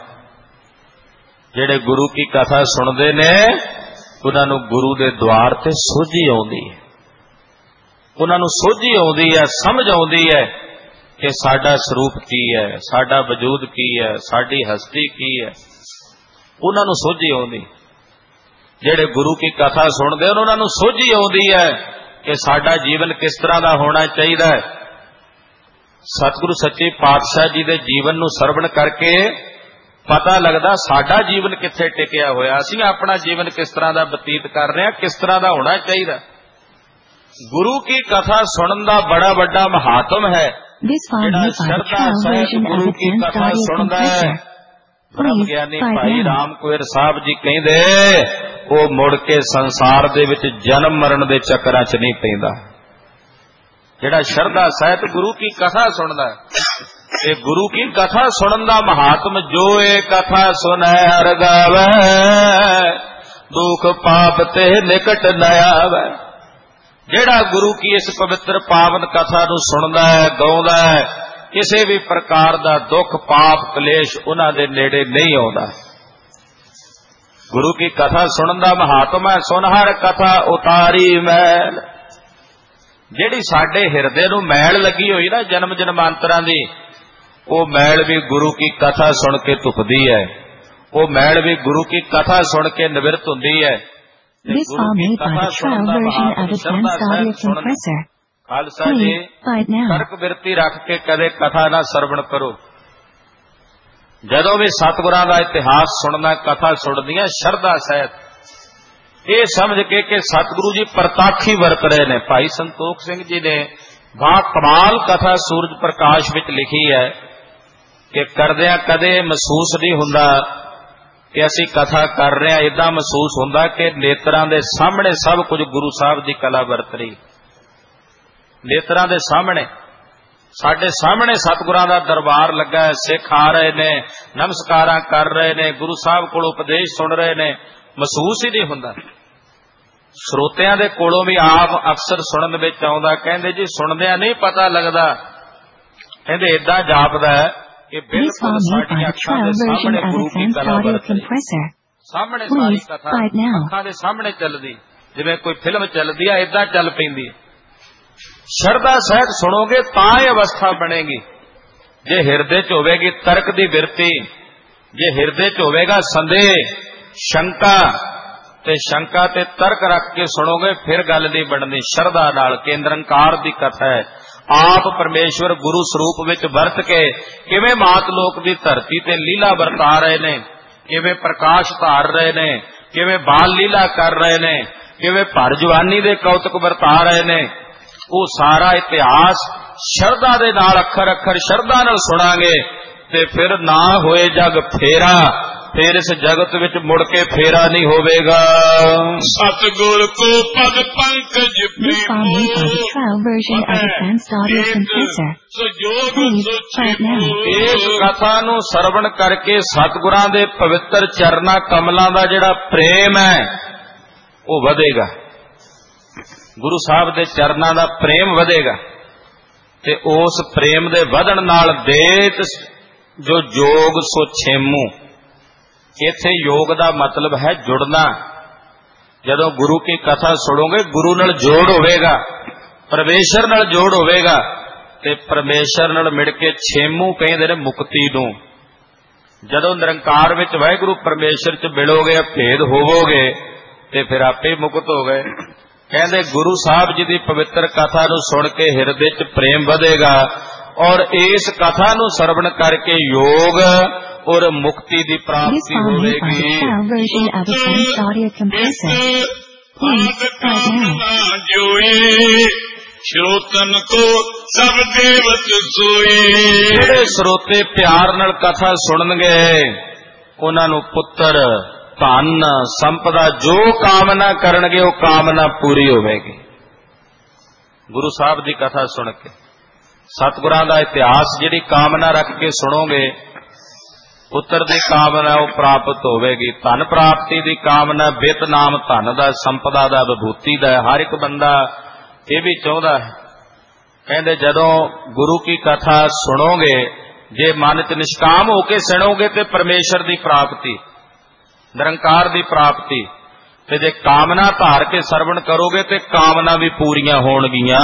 ਜਿਹੜੇ ਗੁਰੂ ਕੀ ਕਥਾ ਸੁਣਦੇ ਨੇ ਉਹਨਾਂ ਨੂੰ ਗੁਰੂ ਦੇ ਦੁਆਰ ਤੇ ਸੋਝੀ ਆਉਂਦੀ ਹੈ। ਉਹਨਾਂ ਨੂੰ ਸੋਝੀ ਆਉਂਦੀ ਹੈ, ਸਮਝ ਆਉਂਦੀ ਹੈ ਕਿ ਸਾਡਾ ਸਰੂਪ ਕੀ ਹੈ, ਸਾਡਾ ਵਜੂਦ ਕੀ ਹੈ, ਸਾਡੀ ਹਸਤੀ ਕੀ ਹੈ। ਉਹਨਾਂ ਨੂੰ ਸੋਝੀ ਆਉਂਦੀ। ਜਿਹੜੇ ਗੁਰੂ ਕੀ ਕਥਾ ਸੁਣਦੇ ਉਹਨਾਂ ਨੂੰ ਸੋਝੀ ਆਉਂਦੀ ਹੈ ਕਿ ਸਾਡਾ ਜੀਵਨ ਕਿਸ ਤਰ੍ਹਾਂ ਦਾ ਹੋਣਾ ਚਾਹੀਦਾ ਹੈ। ਸਤਿਗੁਰੂ ਸੱਚੇ ਪਾਤਸ਼ਾਹ ਜੀ ਦੇ ਜੀਵਨ ਨੂੰ ਸਰਵਣ ਕਰਕੇ ਪਤਾ ਲੱਗਦਾ ਸਾਡਾ ਜੀਵਨ ਕਿੱਥੇ ਟਿਕਿਆ ਹੋਇਆ, ਅਸੀਂ ਆਪਣਾ ਜੀਵਨ ਕਿਸ ਤਰ੍ਹਾਂ ਦਾ ਬਤੀਤ ਕਰ ਰਹੇ ਹਾਂ, ਕਿਸ ਤਰ੍ਹਾਂ ਦਾ ਹੋਣਾ ਚਾਹੀਦਾ। ਗੁਰੂ ਕੀ ਕਥਾ ਸੁਣਨ ਦਾ ਬੜਾ ਵੱਡਾ ਮਹਾਤਮ ਹੈ। ਜਿਹੜਾ ਸ਼ਰਧਾ ਸਹਿਤ ਗੁਰੂ ਕੀ ਕਥਾ ਸੁਣਦਾ ਹੈ ਬ੍ਰਹਮ ਗਿਆਨੀ ਭਾਈ ਰਾਮ ਕੁੰਵਰ ਸਾਹਿਬ ਜੀ ਕਹਿੰਦੇ ਉਹ ਮੁੜ ਕੇ ਸੰਸਾਰ ਦੇ ਵਿੱਚ ਜਨਮ ਮਰਨ ਦੇ ਚੱਕਰਾਂ 'ਚ ਨਹੀਂ ਪੈਂਦਾ। ਜਿਹੜਾ ਸ਼ਰਧਾ ਸਹਿਤ ਗੁਰੂ ਕੀ ਕਥਾ ਸੁਣਦਾ ਇਹ ਗੁਰੂ ਕੀ ਕਥਾ ਸੁਣਨ ਦਾ ਮਹਾਤਮ ਜੋ ਇਹ ਕਥਾ ਸੁਣੈ ਹਰ ਗਾਵੈ ਦੁਖ ਪਾਪ ਤੇ ਨਿਕਟ ਨ ਆਵੈ। ਜਿਹੜਾ ਗੁਰੂ ਕੀ ਇਸ ਪਵਿੱਤਰ ਪਾਵਨ ਕਥਾ ਨੂੰ ਸੁਣਦਾ ਹੈ, ਗਾਉਂਦਾ ਹੈ, ਕਿਸੇ ਵੀ ਪ੍ਰਕਾਰ ਦਾ ਦੁੱਖ ਪਾਪ ਕਲੇਸ਼ ਉਹਨਾਂ ਦੇ ਨੇੜੇ ਨਹੀਂ ਆਉਂਦਾ। ਗੁਰੂ ਕੀ ਕਥਾ ਸੁਣਨ ਦਾ ਮਹਾਤਮ ਹੈ। ਸੁਣ ਹਰ ਕਥਾ ਉਤਾਰੀ ਮੈਲ, ਜਿਹੜੀ ਸਾਡੇ ਹਿਰਦੇ ਨੂੰ ਮੈਲ ਲੱਗੀ ਹੋਈ ਨਾ ਜਨਮ ਜਨਮਾਂਤਰਾਂ ਦੀ, ਉਹ ਮੈਲ ਵੀ ਗੁਰੂ ਕੀ ਕਥਾ ਸੁਣ ਕੇ ਧੁੱਪਦੀ ਹੈ। ਉਹ ਮੈਲ ਵੀ ਗੁਰੂ ਕੀ ਕਥਾ ਸੁਣ ਕੇ ਨਿਵਰਤ ਹੁੰਦੀ ਹੈ। This file made by the trial version of Advanced Audio Compressor. Khalsa ਜੀ, ਤਰਕ ਬਿਰਤੀ ਰੱਖ ਕੇ ਕਦੇ ਕਥਾ ਨਾ ਸਰਵਣ ਕਰੋ। ਜਦੋਂ ਵੀ ਸਤਿਗੁਰਾਂ ਦਾ ਇਤਿਹਾਸ ਸੁਣਨਾ, ਕਥਾ ਸੁਣਦੀਆਂ ਸ਼ਰਧਾ ਸਹਿਤ, ਇਹ ਸਮਝ ਕੇ ਕਿ ਸਤਿਗੁਰੂ ਜੀ ਪ੍ਰਤਾਖੀ ਵਰਤ ਰਹੇ ਨੇ। ਭਾਈ ਸੰਤੋਖ ਸਿੰਘ ਜੀ ਨੇ ਬਾ ਕਮਾਲ ਕਥਾ ਸੂਰਜ ਪ੍ਰਕਾਸ਼ ਵਿੱਚ ਲਿਖੀ ਹੈ ਕਿ ਕਰਦਿਆਂ ਕਦੇ ਮਹਿਸੂਸ ਨਹੀਂ ਹੁੰਦਾ ਕਿ ਅਸੀਂ ਕਥਾ ਕਰ ਰਹੇ ਹਾਂ। ਏਦਾਂ ਮਹਿਸੂਸ ਹੁੰਦਾ ਕਿ ਨੇਤਰਾਂ ਦੇ ਸਾਹਮਣੇ ਸਭ ਕੁਝ ਗੁਰੂ ਸਾਹਿਬ ਦੀ ਕਲਾ ਵਰਤ ਰਹੀ। ਨੇਤਰਾਂ ਦੇ ਸਾਹਮਣੇ, ਸਾਡੇ ਸਾਹਮਣੇ ਸਤਿਗੁਰਾਂ ਦਾ ਦਰਬਾਰ ਲੱਗਾ ਹੈ। ਸਿੱਖ ਆ ਰਹੇ ਨੇ, ਨਮਸਕਾਰਾਂ ਕਰ ਰਹੇ ਨੇ, ਗੁਰੂ ਸਾਹਿਬ ਕੋਲ ਉਪਦੇਸ਼ ਸੁਣ ਰਹੇ ਨੇ। ਮਹਿਸੂਸ ਹੀ ਨਹੀਂ ਹੁੰਦਾ। ਸਰੋਤਿਆਂ ਦੇ ਕੋਲੋਂ ਵੀ ਆਪ ਅਕਸਰ ਸੁਣਨ ਵਿੱਚ ਆਉਂਦਾ, ਕਹਿੰਦੇ ਜੀ ਸੁਣਦਿਆਂ ਨਹੀਂ ਪਤਾ ਲੱਗਦਾ, ਕਹਿੰਦੇ ਏਦਾਂ ਜਾਪਦਾ ਹੈ ਕਿ ਬਿਲਕੁਲ ਸਾਡੀਆਂ ਅੱਖਾਂ ਦੇ ਸਾਹਮਣੇ ਗੁਰੂ ਕੀ ਕਲਾ ਵਰਤ ਰਹੀ। ਸਾਹਮਣੇ ਸਾਰੀ ਕਥਾ ਅੱਖਾਂ ਦੇ ਸਾਹਮਣੇ ਚੱਲਦੀ, ਜਿਵੇਂ ਕੋਈ ਫਿਲਮ ਚੱਲਦੀ ਹੈ, ਏਦਾਂ ਚੱਲ ਪੈਂਦੀ ਹੈ। ਸ਼ਰਧਾ ਸਹਿਤ ਸੁਣੋਗੇ ਤਾਂ ਇਹ ਅਵਸਥਾ ਬਣੇਗੀ। ਜੇ ਹਿਰਦੇ ਚ ਹੋਵੇਗੀ ਤਰਕ ਦੀ ਬਿਰਤੀ, ਜੇ ਹਿਰਦੇ ਚ ਹੋਵੇਗਾ ਸੰਦੇਹ, ਸ਼ੰਕਾ, ਤੇ ਸ਼ੰਕਾ ਤੇ ਤਰਕ ਰੱਖ ਕੇ ਸੁਣੋਗੇ, ਫਿਰ ਗੱਲ ਨਹੀਂ ਬਣਨੀ। ਸ਼ਰਧਾ ਨਾਲ, ਕਿ ਨਿਰੰਕਾਰ ਦੀ ਕਥਾ ਹੈ। ਆਪ ਪਰਮੇਸ਼ਵਰ ਗੁਰੂ ਸਰੂਪ ਵਿੱਚ ਵਰਤ ਕੇ ਕਿਵੇਂ ਮਾਤ ਲੋਕ ਦੀ ਧਰਤੀ ਤੇ ਲੀਲਾ ਵਰਤਾ ਰਹੇ ਨੇ, ਕਿਵੇਂ ਪ੍ਰਕਾਸ਼ ਧਾਰ ਰਹੇ ਨੇ, ਕਿਵੇਂ ਬਾਲ ਲੀਲਾ ਕਰ ਰਹੇ ਨੇ, ਕਿਵੇਂ ਭਰ ਜਵਾਨੀ ਦੇ ਕੌਤਕ ਵਰਤਾ ਰਹੇ ਨੇ, ਉਹ ਸਾਰਾ ਇਤਿਹਾਸ ਸ਼ਰਧਾ ਦੇ ਨਾਲ ਅੱਖਰ ਅੱਖਰ ਸ਼ਰਧਾ ਨਾਲ ਸੁਣਾਂਗੇ ਤੇ ਫਿਰ ਨਾ ਹੋਏ ਜਗ ਫੇਰਾ, ਫਿਰ ਇਸ ਜਗਤ ਵਿੱਚ ਮੁੜ ਕੇ ਫੇਰਾ ਨਹੀਂ ਹੋਵੇਗਾ। ਸਤਿਗੁਰ ਕੋ ਪਦ Pankaj This file made by the trial version of Advanced Audio Compressor. Please try it now. ਇਸ ਕਥਾ ਨੂੰ ਸਰਵਣ ਕਰਕੇ ਸਤਿਗੁਰਾਂ ਦੇ ਪਵਿੱਤਰ ਚਰਨਾਂ ਕਮਲਾਂ ਦਾ ਜਿਹੜਾ ਪ੍ਰੇਮ ਹੈ ਉਹ ਵਧੇਗਾ। ਗੁਰੂ ਸਾਹਿਬ ਦੇ ਚਰਨਾਂ ਦਾ ਪ੍ਰੇਮ ਵਧੇਗਾ ਤੇ ਉਸ ਪ੍ਰੇਮ ਦੇ ਵਧਣ ਨਾਲ ਦੇਤ ਜੋ ਜੋਗ ਸੋ ਛੇਮੂ। ਇੱਥੇ ਯੋਗ ਦਾ ਮਤਲਬ ਹੈ ਜੁੜਨਾ। ਜਦੋਂ ਗੁਰੂ ਕੀ ਕਥਾ ਸੁਣੋਗੇ, ਗੁਰੂ ਨਾਲ ਜੋੜ ਹੋਵੇਗਾ, ਪਰਮੇਸ਼ਰ ਨਾਲ ਜੋੜ ਹੋਵੇਗਾ ਤੇ ਪਰਮੇਸ਼ਰ ਨਾਲ ਮਿਲ ਕੇ ਛੇਮੂ ਕਹਿੰਦੇ ਨੇ ਮੁਕਤੀ ਨੂੰ। ਜਦੋਂ ਨਿਰੰਕਾਰ ਵਿੱਚ ਵਾਹਿਗੁਰੂ ਪਰਮੇਸ਼ਰ ਚ ਮਿਲੋਗੇ, ਭੇਦ ਹੋਵੋਗੇ ਤੇ ਫਿਰ ਆਪੇ ਮੁਕਤ ਹੋ ਗਏ। ਕਹਿੰਦੇ ਗੁਰੂ ਸਾਹਿਬ ਜੀ ਦੀ ਪਵਿੱਤਰ ਕਥਾ ਨੂੰ ਸੁਣ ਕੇ ਹਿਰਦੇ ਚ ਪ੍ਰੇਮ ਵਧੇਗਾ ਔਰ ਇਸ ਕਥਾ ਨੂੰ ਸਰਵਣ ਕਰਕੇ ਯੋਗ ਔਰ ਮੁਕਤੀ ਦੀ ਪ੍ਰਾਪਤੀ ਹੋਵੇਗੀ। ਸ਼ਰੋਤਨ ਕੋ ਸਭ ਦੇਵਤ ਸੋਏ। ਜਿਹੜੇ ਸਰੋਤੇ ਪਿਆਰ ਨਾਲ ਕਥਾ ਸੁਣਨਗੇ ਉਹਨਾਂ ਨੂੰ ਪੁੱਤਰ, ਧਨ, ਸੰਪਦਾ, ਜੋ ਕਾਮਨਾ ਕਰਨਗੇ ਉਹ ਕਾਮਨਾ ਪੂਰੀ ਹੋਵੇਗੀ। ਗੁਰੂ ਸਾਹਿਬ ਦੀ ਕਥਾ ਸੁਣ ਕੇ, ਸਤਿਗੁਰਾਂ ਦਾ ਇਤਿਹਾਸ ਜਿਹੜੀ ਕਾਮਨਾ ਰੱਖ ਕੇ ਸੁਣੋਗੇ, ਪੁੱਤਰ ਦੀ ਕਾਮਨਾ ਉਹ ਪ੍ਰਾਪਤ ਹੋਵੇਗੀ। ਧਨ ਪ੍ਰਾਪਤੀ ਦੀ ਕਾਮਨਾ, ਬਿਤ ਨਾਮ ਧਨ ਦਾ, ਸੰਪਦਾ ਦਾ, ਵਿਭੂਤੀ ਦਾ, ਹਰ ਇੱਕ ਬੰਦਾ ਇਹ ਵੀ ਚਾਹੁੰਦਾ ਹੈ। ਕਹਿੰਦੇ ਜਦੋਂ ਗੁਰੂ ਕੀ ਕਥਾ ਸੁਣੋਗੇ, ਜੇ ਮਨ ਚ ਨਿਸ਼ਕਾਮ ਹੋ ਕੇ ਸੁਣੋਗੇ ਤੇ ਪਰਮੇਸ਼ਰ ਦੀ ਪ੍ਰਾਪਤੀ, ਨਿਰੰਕਾਰ ਦੀ ਪ੍ਰਾਪਤੀ, ਤੇ ਜੇ ਕਾਮਨਾ ਧਾਰ ਕੇ ਸਰਵਣ ਕਰੋਗੇ ਤੇ ਕਾਮਨਾ ਵੀ ਪੂਰੀਆਂ ਹੋਣਗੀਆਂ।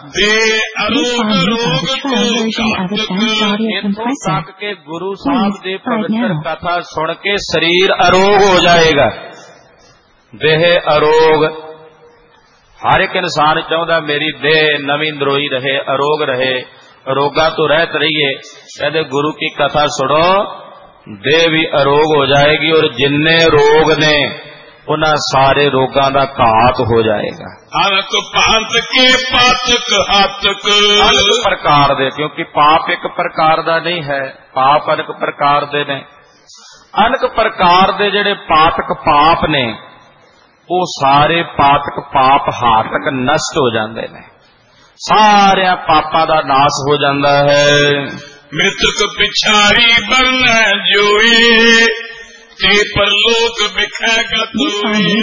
ਇੱਥੋਂ ਤੱਕ ਕਿ ਗੁਰੂ ਸਾਹਿਬ ਦੀ ਪਵਿੱਤਰ ਕਥਾ ਸੁਣ ਕੇ ਸਰੀਰ ਅਰੋਗ ਹੋ ਜਾਏਗਾ। ਦੇਹ ਅਰੋਗ, ਹਰ ਇੱਕ ਇਨਸਾਨ ਚਾਹੁੰਦਾ ਮੇਰੀ ਦੇਹ ਨਵੀਂ ਨਰੋਈ ਰਹੇ, ਅਰੋਗ ਰਹੇ, ਰੋਗਾਂ ਤੋਂ ਰਹਿਤ ਰਹੀਏ। ਕਹਿੰਦੇ ਗੁਰੂ ਕੀ ਕਥਾ ਸੁਣੋ, ਦੇਹ ਵੀ ਅਰੋਗ ਹੋ ਜਾਏਗੀ ਔਰ ਜਿੰਨੇ ਰੋਗ ਨੇ ਉਹਨਾਂ ਸਾਰੇ ਰੋਗਾਂ ਦਾ ਘਾਤ ਹੋ ਜਾਏਗਾ। ਅਨਕ ਭਾਂਤ ਕੇ ਪਾਤਕ ਹਾਤਕ, ਅਨਕ ਪ੍ਰਕਾਰ ਦੇ, ਕਿਉਂਕਿ ਪਾਪ ਇੱਕ ਪ੍ਰਕਾਰ ਦਾ ਨਹੀਂ ਹੈ, ਪਾਪ ਅਨਕ ਪ੍ਰਕਾਰ ਦੇ ਨੇ। ਅਨਕ ਪ੍ਰਕਾਰ ਦੇ ਜਿਹੜੇ ਪਾਤਕ ਪਾਪ ਨੇ ਉਹ ਸਾਰੇ ਪਾਤਕ ਪਾਪ ਹਾਤਕ ਨਸ਼ਟ ਹੋ ਜਾਂਦੇ ਨੇ, ਸਾਰਿਆਂ ਪਾਪਾਂ ਦਾ ਨਾਸ ਹੋ ਜਾਂਦਾ ਹੈ। ਮ੍ਰਿਤਕ ਪਿਛਾਰੀ ਬਰਨ ਜੋਈ ਤੇ ਪਰਲੋਕ ਵਿਖੇਗਾ ਤੋਈ।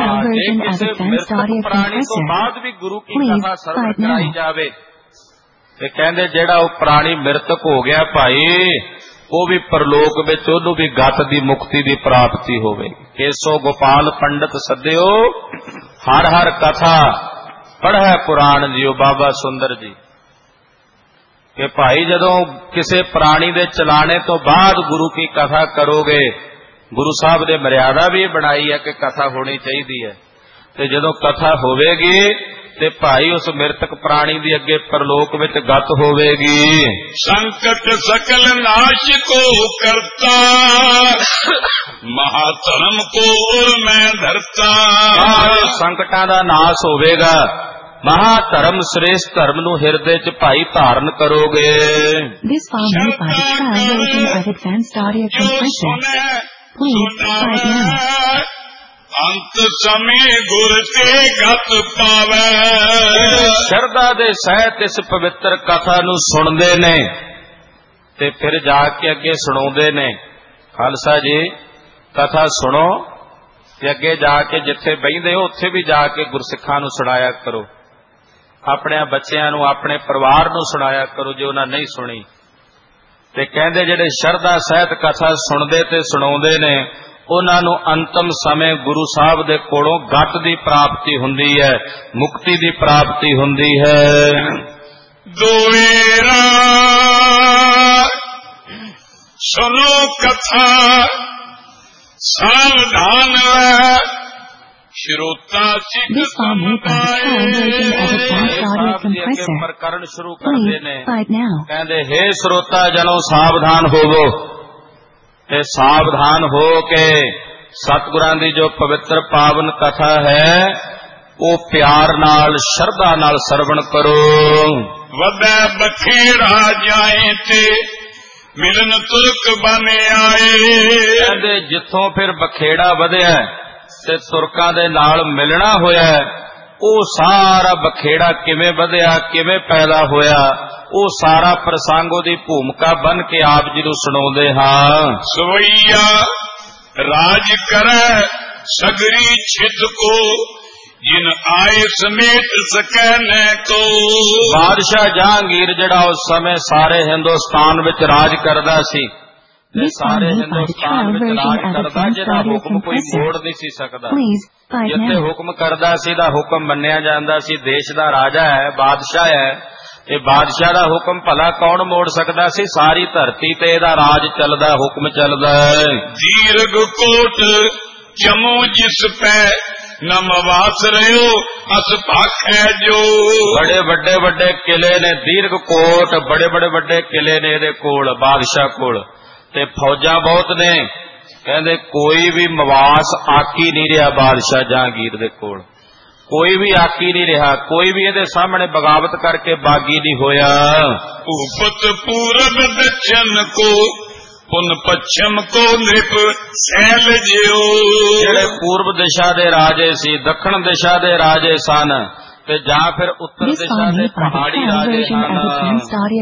ਜੇ ਕਿਸੇ ਮ੍ਰਿਤਕ ਪ੍ਰਾਣੀ ਤੋਂ ਬਾਅਦ ਵੀ ਗੁਰੂ ਕੀ ਕਥਾ ਸਰਵਣ ਕਰਾਈ ਜਾਵੇ ਤੇ ਕਹਿੰਦੇ ਜਿਹੜਾ ਉਹ ਪ੍ਰਾਣੀ ਮ੍ਰਿਤਕ ਹੋ ਗਿਆ ਭਾਈ, ਉਹ ਵੀ ਪਰਲੋਕ ਵਿੱਚ ਉਹਨੂੰ ਵੀ ਗਤ ਦੀ ਮੁਕਤੀ ਦੀ ਪ੍ਰਾਪਤੀ ਹੋਵੇਗੀ। ਕੇਸੋ ਗੋਪਾਲ ਪੰਡਤ ਸੱਦਿਓ, ਹਰ ਹਰ ਕਥਾ ਪੜ੍ਹੈ ਪੁਰਾਣ ਜੀਓ। ਬਾਬਾ ਸੁੰਦਰ ਜੀ ਕਿ ਭਾਈ ਜਦੋਂ ਕਿਸੇ ਪ੍ਰਾਣੀ ਦੇ ਚਲਾਣੇ ਤੋਂ ਬਾਅਦ ਗੁਰੂ ਕੀ ਕਥਾ ਕਰੋਗੇ, ਗੁਰੂ ਸਾਹਿਬ ਦੇ ਮਰਿਆਦਾ ਵੀ ਬਣਾਈ ਹੈ ਕਿ ਕਥਾ ਹੋਣੀ ਚਾਹੀਦੀ ਹੈ, ਤੇ ਜਦੋਂ ਕਥਾ ਹੋਵੇਗੀ ਤੇ ਭਾਈ ਉਸ ਮ੍ਰਿਤਕ ਪ੍ਰਾਣੀ ਦੀ ਅੱਗੇ ਪਰਲੋਕ ਵਿੱਚ ਗਤ ਹੋਵੇਗੀ। ਸੰਕਟ ਸਕਲ ਨਾਸ਼ ਕੋ ਕਰਤਾ, ਮਹਾਧਰਮ ਕੋ ਮੈਂ ਧਰਤਾ। ਸੰਕਟਾਂ ਦਾ ਨਾਸ਼ ਹੋਵੇਗਾ, ਮਹਾਧਰਮ ਸ੍ਰੇਸ਼ਟ ਧਰਮ ਨੂੰ ਹਿਰਦੇ ਚ ਭਾਈ ਧਾਰਨ ਕਰੋਗੇ। This followed by the trial version of advanced audio compressor. Please try it now. ਅੰਤ ਸਮੇਂ ਗੁਰ ਤੇ ਗਤ ਪਾਵੈ। ਸ਼ਰਧਾ ਦੇ ਸਹਿਤ ਇਸ ਪਵਿੱਤਰ ਕਥਾ ਨੂੰ ਸੁਣਦੇ ਨੇ ਤੇ ਫਿਰ ਜਾ ਕੇ ਅੱਗੇ ਸੁਣਾਉਂਦੇ ਨੇ। ਖਾਲਸਾ ਜੀ ਕਥਾ ਸੁਣੋ ਤੇ ਅੱਗੇ ਜਾ ਕੇ ਜਿੱਥੇ ਬਹਿੰਦੇ ਹੋ ਉੱਥੇ ਵੀ ਜਾ ਕੇ ਗੁਰਸਿੱਖਾਂ ਨੂੰ ਸੁਣਾਇਆ ਕਰੋ, ਆਪਣੇ ਬੱਚਿਆਂ ਨੂੰ, ਆਪਣੇ ਪਰਿਵਾਰ ਨੂੰ ਸੁਣਾਇਆ ਕਰੋ ਜੇ ਉਹਨਾਂ ਨਹੀਂ ਸੁਣੀ। ਤੇ ਕਹਿੰਦੇ ਜਿਹੜੇ ਸ਼ਰਧਾ ਸਹਿਤ ਕਥਾ ਸੁਣਦੇ ਤੇ ਸੁਣਾਉਂਦੇ ਨੇ ਉਹਨਾਂ ਨੂੰ ਅੰਤਮ ਸਮੇਂ ਗੁਰੂ ਸਾਹਿਬ ਦੇ ਕੋਲੋਂ ਗਤ ਦੀ ਪ੍ਰਾਪਤੀ ਹੁੰਦੀ ਹੈ, ਮੁਕਤੀ ਦੀ ਪ੍ਰਾਪਤੀ ਹੁੰਦੀ ਹੈ। ਦੋਏਰਾ ਸੁਨੋ ਕਥਾ ਸਾਵਧਾਨ ਹੈ, ਸ਼ਰੋਤਾ ਸਿੱਖ ਪ੍ਰਕਰਨ ਸ਼ੁਰੂ ਕਰਦੇ ਨੇ। ਕਹਿੰਦੇ ਹੇ ਸਰੋਤਾ ਜਨੋ ਸਾਵਧਾਨ ਹੋਵੋ, ਤੇ ਸਾਵਧਾਨ ਹੋ ਕੇ ਸਤਿਗੁਰਾਂ ਦੀ ਜੋ ਪਵਿੱਤਰ ਪਾਵਨ ਕਥਾ ਹੈ ਉਹ ਪਿਆਰ ਨਾਲ, ਸ਼ਰਧਾ ਨਾਲ ਸਰਵਣ ਕਰੋ। ਵਧੈ ਬਖੇੜਾ ਜਾਏ ਤੇ ਮਿਲਨ ਤੁਰਕ ਬਨ ਆਏ। ਕਹਿੰਦੇ ਜਿੱਥੋਂ ਫਿਰ ਬਖੇੜਾ ਵਧਿਆ ਤੇ ਤੁਰਕਾਂ ਦੇ ਨਾਲ ਮਿਲਣਾ ਹੋਇਆ, ਉਹ ਸਾਰਾ ਬਖੇੜਾ ਕਿਵੇਂ ਵਧਿਆ, ਕਿਵੇਂ ਪੈਦਾ ਹੋਇਆ, ਉਹ ਸਾਰਾ ਪ੍ਰਸੰਗ ਉਹਦੀ ਭੂਮਿਕਾ ਬਣ ਕੇ ਆਪ ਜੀ ਨੂੰ ਸੁਣਾਉਂਦੇ ਹਾਂ। ਸਵਈਆ ਰਾਜ ਕਰੈ ਸਗਰੀ ਛਿਤ ਕੋ, ਜਿਨ ਆਏ ਸਮੇਤ ਸਕੈ ਨੈ ਕੋ। ਬਾਦਸ਼ਾਹ ਜਹਾਂਗੀਰ ਜਿਹੜਾ ਉਸ ਸਮੇਂ ਸਾਰੇ ਹਿੰਦੁਸਤਾਨ ਵਿੱਚ ਰਾਜ ਕਰਦਾ ਸੀ, ਤੇ ਸਾਰੇ ਹਿੰਦੁਸਤਾਨ ਵਿੱਚ ਰਾਜ ਕਰਦਾ ਜਿਹਦਾ ਹੁਕਮ ਕੋਈ ਮੋੜ ਨਹੀਂ ਸੀ ਸਕਦਾ। ਜਿੱਥੇ ਹੁਕਮ ਕਰਦਾ ਸੀ ਦਾ ਹੁਕਮ ਮੰਨਿਆ ਜਾਂਦਾ ਸੀ। ਦੇਸ਼ ਦਾ ਰਾਜਾ ਹੈ, ਬਾਦਸ਼ਾਹ ਹੈ, ਇਹ ਬਾਦਸ਼ਾਹ ਦਾ ਹੁਕਮ ਭਲਾ ਕੌਣ ਮੋੜ ਸਕਦਾ ਸੀ? ਸਾਰੀ ਧਰਤੀ ਤੇ ਇਹਦਾ ਰਾਜ ਚੱਲਦਾ, ਹੁਕਮ ਚੱਲਦਾ ਹੈ। ਦੀਰਘ ਕੋਟ ਜਮੋ ਜਿਸ ਪੈ ਨਮਵਾਸ ਰਿਓ ਅਸ ਭਾਖੈ ਜੋ। ਬੜੇ ਵੱਡੇ ਵੱਡੇ ਕਿਲੇ ਨੇ, ਦੀਰਘ ਕੋਟ, ਬੜੇ ਬੜੇ ਵੱਡੇ ਕਿਲੇ ਨੇ ਇਹਦੇ ਕੋਲ, ਬਾਦਸ਼ਾਹ ਕੋਲ, ਤੇ ਫੌਜਾਂ ਬਹੁਤ ਨੇ। ਕਹਿੰਦੇ ਕੋਈ ਵੀ ਮਵਾਸ ਆਕੀ ਨਹੀਂ ਰਿਹਾ ਬਾਦਸ਼ਾਹ ਜਹਾਂਗੀਰ ਦੇ ਕੋਲ, ਕੋਈ ਵੀ ਆਕੀ ਨਹੀਂ ਰਿਹਾ, ਕੋਈ ਵੀ ਇਹਦੇ ਸਾਹਮਣੇ ਬਗਾਵਤ ਕਰਕੇ ਬਾਗੀ ਨਹੀਂ ਹੋਇਆ। ਭੂਪਤ ਪੂਰਬ ਦਛਨ ਕੋ ਪੁਨ ਪੱਛਮ ਕੋ ਨਿਪ ਸੈਲ ਜਿਓ। ਜਿਹੜੇ ਪੂਰਬ ਦਿਸ਼ਾ ਦੇ ਰਾਜੇ ਸੀ, ਦੱਖਣ ਦਿਸ਼ਾ ਦੇ ਰਾਜੇ ਸਨ, ਤੇ ਜਾਂ ਫਿਰ ਉੱਤਰ ਦਿਸ਼ਾ ਦੇ ਪਹਾੜੀ ਰਾਜੇ ਸਨ।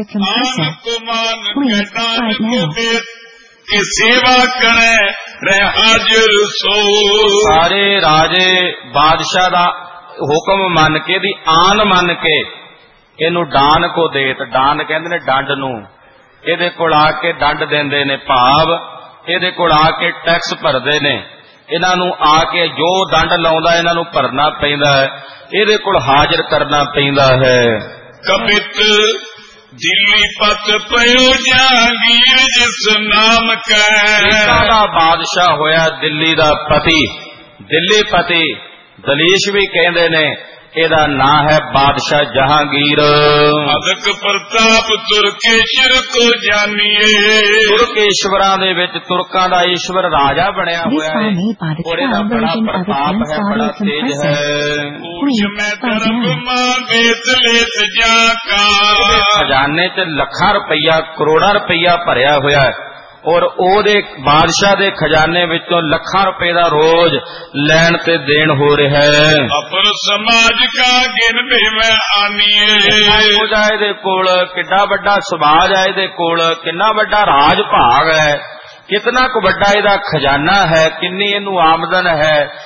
ਕਿ ਸੇਵਾ ਕਰੇ ਰਹਿ ਹਾਜ਼ਰ ਸੋ। ਸਾਰੇ ਰਾਜੇ ਬਾਦਸ਼ਾਹ ਦਾ ਹੁਕਮ ਮੰਨ ਕੇ, ਦੀ ਆਨ ਮੰਨ ਕੇ ਇਹਨੂੰ ਡਾਨ ਕੋ ਦੇਤ, ਡਾਨ ਕਹਿੰਦੇ ਨੇ ਡੰਡ ਨੂੰ, ਇਹਦੇ ਕੋਲ ਆ ਕੇ ਡੰਡ ਦਿੰਦੇ ਨੇ, ਭਾਵ ਇਹਦੇ ਕੋਲ ਆ ਕੇ ਟੈਕਸ ਭਰਦੇ ਨੇ। ਇਹਨਾਂ ਨੂੰ ਆ ਕੇ ਜੋ ਦੰਡ ਲਾਉਂਦਾ ਇਹਨਾਂ ਨੂੰ ਭਰਨਾ ਪੈਂਦਾ ਹੈ, ਇਹਦੇ ਕੋਲ ਹਾਜ਼ਰ ਕਰਨਾ ਪੈਂਦਾ ਹੈ। ਕਪਿਤ ਦਿੱਲੀ ਪਤ ਪਇਓ ਜਹਾਂਗੀਰ ਜਿਸ ਨਾਮ ਕੈ। ਦਾ ਬਾਦਸ਼ਾਹ ਹੋਇਆ ਦਿੱਲੀ ਦਾ ਪਤੀ, ਦਿੱਲੀ ਪਤੀ, ਦਲੀਸ਼ ਵੀ ਕਹਿੰਦੇ ਨੇ। ਇਹਦਾ ਨਾਂ ਹੈ ਬਾਦਸ਼ਾਹ ਜਹਾਂਗੀਰ। ਅਦਕ ਪ੍ਰਤਾਪ ਤੁਰਕੇਸ਼ਰ ਕੋ ਜਾਨੀਏ। ਤੁਰਕੇਸ਼ਵਰਾਂ ਦੇ ਵਿੱਚ ਤੁਰਕਾਂ ਦਾ ਈਸ਼ਵਰ ਰਾਜਾ ਬਣਿਆ ਹੋਇਆ ਹੈ, ਔਰ ਇਹਦਾ ਬੜਾ ਪ੍ਰਤਾਪ ਹੈ, ਬੜਾ ਤੇਜ ਹੈ। ਮੈਂ ਧਰਮ ਵੇਤ ਲੇਤ ਜਾ ਕਾ। ਖਜ਼ਾਨੇ ਚ ਲੱਖਾਂ ਰੁਪਈਆ, ਕਰੋੜਾਂ ਰੁਪਈਆ ਭਰਿਆ ਹੋਇਆ ਹੈ, ਔਰ ਉਹਦੇ ਬਾਦਸ਼ਾਹ ਦੇ ਖਜ਼ਾਨੇ ਵਿੱਚੋਂ ਲੱਖਾਂ ਰੁਪਏ ਦਾ ਰੋਜ਼ ਲੈਣ ਤੇ ਦੇਣ ਹੋ ਰਿਹਾ ਹੈ। ਅਪਰ ਸਮਾਜ ਕਾ ਗਿਨ ਭੇ ਮੈਂ ਆਨੀਏ। ਇਹਦੇ ਕੋਲ ਕਿੱਡਾ ਵੱਡਾ ਸਮਾਜ ਹੈ, ਇਹਦੇ ਕੋਲ ਕਿੰਨਾ ਵੱਡਾ ਰਾਜ ਭਾਗ ਹੈ, ਕਿਤਨਾ ਕੁ ਵੱਡਾ ਇਹਦਾ ਖਜ਼ਾਨਾ ਹੈ, ਕਿੰਨੀ ਇਹਨੂੰ ਆਮਦਨ ਹੈ,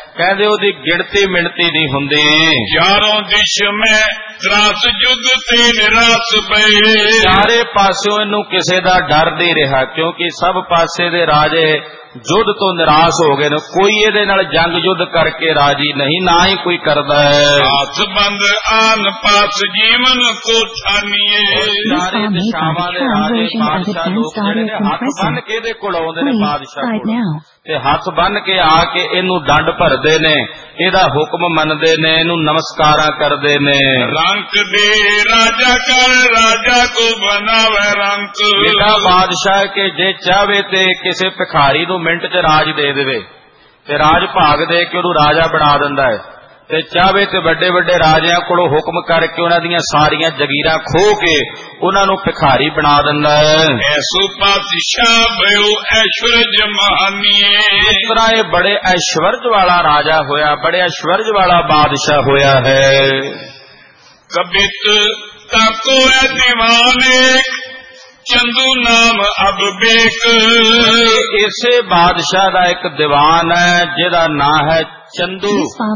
ਕਹਿੰਦੇ ਉਹਦੀ ਗਿਣਤੀ ਮਿਣਤੀ ਨਹੀਂ ਹੁੰਦੀ। ਚਾਰੋਂ ਦਿਸ਼ ਮੈਂ ਤਰਾਸ ਜੁਗ ਤੇ ਨਿਰਾਸ ਪਏ, ਚਾਰੇ ਪਾਸਿਓਂ ਇਹਨੂੰ ਕਿਸੇ ਦਾ ਡਰ ਨਹੀਂ ਰਿਹਾ, ਕਿਉਂਕਿ ਸਭ ਪਾਸੇ ਦੇ ਰਾਜੇ ਯੁੱਧ ਤੋਂ ਨਿਰਾਸ਼ ਹੋ ਗਏ ਨੇ। ਕੋਈ ਇਹਦੇ ਨਾਲ ਜੰਗ ਯੁੱਧ ਕਰਕੇ ਰਾਜੀ ਨਹੀਂ, ਨਾ ਹੀ ਕੋਈ ਕਰਦਾ ਹੈ। ਹੱਥ ਬੰਦ ਆਨ ਪਾਸ ਜੀਵਨ ਕੋ ਠਾਨੀਏ, ਚਾਰੇ ਦਿਸ਼ਾਵਾਂ ਦੇ ਰਾਜੇ ਬਾਦਸ਼ਾਹ ਲੋਕ ਜਿਹੜੇ ਨੇ ਹੱਥ ਬੰਨ ਕੇ ਇਹਦੇ ਕੋਲ ਆਉਂਦੇ ਨੇ ਬਾਦਸ਼ਾਹ ਕੋਲ, ਤੇ ਹੱਥ ਬੰਨ ਕੇ ਆ ਕੇ ਇਹਨੂੰ ਡੰਡ ਭਰਦੇ ਨੇ, ਇਹਦਾ ਹੁਕਮ ਮੰਨਦੇ ਨੇ, ਇਹਨੂੰ ਨਮਸਕਾਰਾਂ ਕਰਦੇ ਨੇ। ਰੰਕ ਦੇ ਰਾਜਾ ਕਰ ਰਾਜਾ ਕੋ ਬਣਾਵੇ ਰੰਕ, ਇਹਦਾ ਬਾਦਸ਼ਾਹ ਕਿ ਜੇ ਚਾਹਵੇ ਤੇ ਕਿਸੇ ਭਿਖਾਰੀ ਨੂੰ ਮਿੰਟ ਚ ਰਾਜ ਦੇ ਦੇਵੇ ਤੇ ਰਾਜ ਭਾਗ ਦੇ ਕੇ ਉਹਨੂੰ ਰਾਜਾ ਬਣਾ ਦਿੰਦਾ ਹੈ, ਤੇ ਚਾਹਵੇ ਤੇ ਵੱਡੇ ਵੱਡੇ ਰਾਜਿਆਂ ਕੋਲੋਂ ਹੁਕਮ ਕਰਕੇ ਉਹਨਾਂ ਦੀਆਂ ਸਾਰੀਆਂ ਜਗੀਰਾਂ ਖੋਹ ਕੇ ਉਹਨਾਂ ਨੂੰ ਭਿਖਾਰੀ ਬਣਾ ਦਿੰਦਾ ਹੈ। ਐਸੋ ਪਾਤਸ਼ਾਹ ਭਇਓ ਐਸ਼ਵਰਜ ਮਹਾਨੀਏ, ਇਸ ਤਰ੍ਹਾਂ ਇਹ ਬੜੇ ਐਸ਼ਵਰਜ ਵਾਲਾ ਰਾਜਾ ਹੋਇਆ, ਬੜੇ ਐਸ਼ਵਰਜ ਵਾਲਾ ਬਾਦਸ਼ਾਹ ਹੋਇਆ ਹੈ। ਕਬਿਤ ਤਾਕੋ ਐ ਦੀਵਾਨੇ ਚੰਦੂ ਨਾਮ ਅਬ ਬੇਕ, ਇਸੇ ਬਾਦਸ਼ਾਹ ਦਾ ਇੱਕ ਦੀਵਾਨ ਹੈ ਜਿਹਦਾ ਨਾਂ ਹੈ ਚੰਦੂ।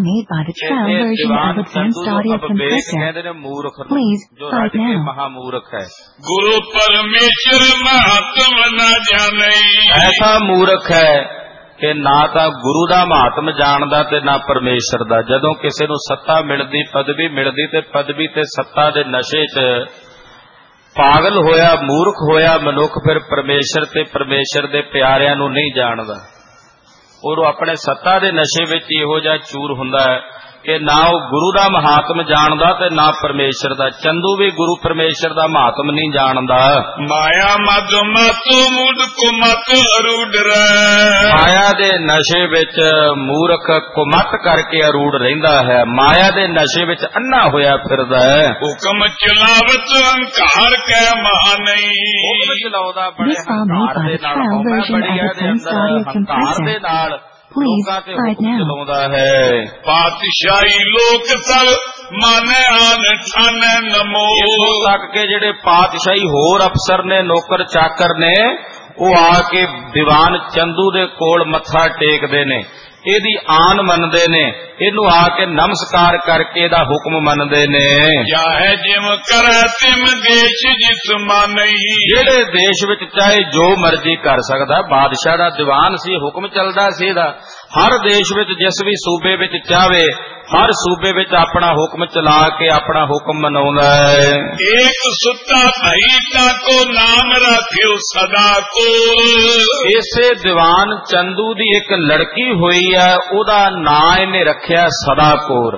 ਕਹਿੰਦੇ ਨੇ ਮੂਰਖ, ਜੋ ਰੱਜ ਕੇ ਮਹਾਮੂਰਖ ਹੈ। ਗੁਰੂ ਪਰਮੇਸ਼ਰ ਮਹਾਤਮ ਨਾ ਜਾਣੇ, ਐਸਾ ਮੂਰਖ ਹੈ ਕਿ ਨਾ ਤਾਂ ਗੁਰੂ ਦਾ ਮਹਾਤਮ ਜਾਣਦਾ ਤੇ ਨਾ ਪਰਮੇਸ਼ਰ ਦਾ। ਜਦੋਂ ਕਿਸੇ ਨੂੰ ਸੱਤਾ ਮਿਲਦੀ, ਪਦਵੀ ਮਿਲਦੀ, ਤੇ ਪਦਵੀ ਤੇ ਸੱਤਾ ਦੇ ਨਸ਼ੇ 'ਚ ਪਾਗਲ ਹੋਇਆ, ਮੂਰਖ ਹੋਇਆ ਮਨੁੱਖ, ਫਿਰ ਪਰਮੇਸ਼ਰ ਤੇ ਪਰਮੇਸ਼ਰ ਦੇ ਪਿਆਰਿਆਂ ਨੂੰ ਨਹੀਂ ਜਾਣਦਾ। ਉਹ ਆਪਣੇ ਸੱਤਾ ਦੇ ਨਸ਼ੇ ਵਿੱਚ ਇਹੋ ਜਿਹਾ ਚੂਰ ਹੁੰਦਾ ਹੈ ਕਿ ਨਾ ਉਹ ਗੁਰੂ ਦਾ ਮਹਾਤਮ ਜਾਣਦਾ ਤੇ ਨਾ ਪਰਮੇਸ਼ਰ ਦਾ। ਚੰਦੂ ਵੀ ਗੁਰੂ ਪਰਮੇਸ਼ਰ ਦਾ ਮਹਾਤਮ ਨਹੀਂ ਜਾਣਦਾ। ਮਾਇਆ ਮਦ ਮਤੁ ਮੁਦ ਕੁਮਤ ਅਰੂੜ ਰਹਿ, ਮਾਇਆ ਦੇ ਨਸ਼ੇ ਵਿੱਚ ਮੂਰਖ ਕੁਮਤ ਕਰਕੇ ਅਰੂੜ ਰਹਿੰਦਾ ਹੈ, ਮਾਇਆ ਦੇ ਨਸ਼ੇ ਵਿੱਚ ਅੰਨਾ ਹੋਇਆ ਫਿਰਦਾ ਹੈ। ਹੁਕਮ ਚਲਾਵਤ ਹੰਕਾਰ ਕੈ ਮਹਾ ਨਹੀਂ, ਹੁਕਮ ਚਲਾਉਂਦਾ ਬੜੇ ਹੰਕਾਰ ਦੇ ਨਾਲ, ਹਉਮੈ ਬੜੀ ਹੈ ਦੇ ਅੰਦਰ, ਹੰਕਾਰ ਦੇ ਨਾਲ ਲੋਕਾਂ ਤੇ ਹੁਕਮ ਚਲਾਉਂਦਾ ਹੈ। ਪਾਤਸ਼ਾਹੀ ਲੋਕ ਸਭ ਮਾਨੇ ਆਨ ਠਾਨੇ ਨਮੋ, ਇੱਥੋਂ ਤੱਕ ਕਿ ਜਿਹੜੇ ਪਾਤਸ਼ਾਹੀ ਹੋਰ ਅਫਸਰ ਨੇ, ਨੌਕਰ ਚਾਕਰ ਨੇ, ਉਹ ਆ ਕੇ ਦੀਵਾਨ ਚੰਦੂ ਦੇ ਕੋਲ ਮੱਥਾ ਟੇਕਦੇ ਨੇ, ਇਹਦੀ ਆਨ ਮੰਨਦੇ ਨੇ, ਇਹਨੂੰ ਆ ਕੇ ਨਮਸਕਾਰ ਕਰਕੇ ਇਹਦਾ ਹੁਕਮ ਮੰਨਦੇ ਨੇ। ਚਾਹੇ ਜਿਮ ਕਰੈ ਤਿਮ ਦੇਸ਼ ਜਿਸ ਮਾਨਈ, ਜਿਹੜੇ ਦੇਸ਼ ਵਿੱਚ ਚਾਹੇ ਜੋ ਮਰਜ਼ੀ ਕਰ ਸਕਦਾ। ਬਾਦਸ਼ਾਹ ਦਾ ਦੀਵਾਨ ਸੀ, ਹੁਕਮ ਚੱਲਦਾ ਸੀ ਇਹਦਾ। ਹਰ ਦੇਸ਼ ਵਿੱਚ ਜਿਸ ਵੀ ਸੂਬੇ ਵਿੱਚ ਚਾਹਵੇ, ਹਰ ਸੂਬੇ ਵਿੱਚ ਆਪਣਾ ਹੁਕਮ ਚਲਾ ਕੇ ਆਪਣਾ ਹੁਕਮ ਮਨਾਉਂਦਾ ਹੈ। ਏਕ ਸੁੱਤਾ ਭਾਈ ਤਾ ਕੋ ਨਾਮ ਰੱਖਿਓ ਸਦਾ ਕੋ, ਇਸੇ ਦੀਵਾਨ ਚੰਦੂ ਦੀ ਇੱਕ ਲੜਕੀ ਹੋਈ ਹੈ, ਉਹਦਾ ਨਾਂ ਇਹਨੇ ਰੱਖਿਆ ਸਦਾ ਕੌਰ।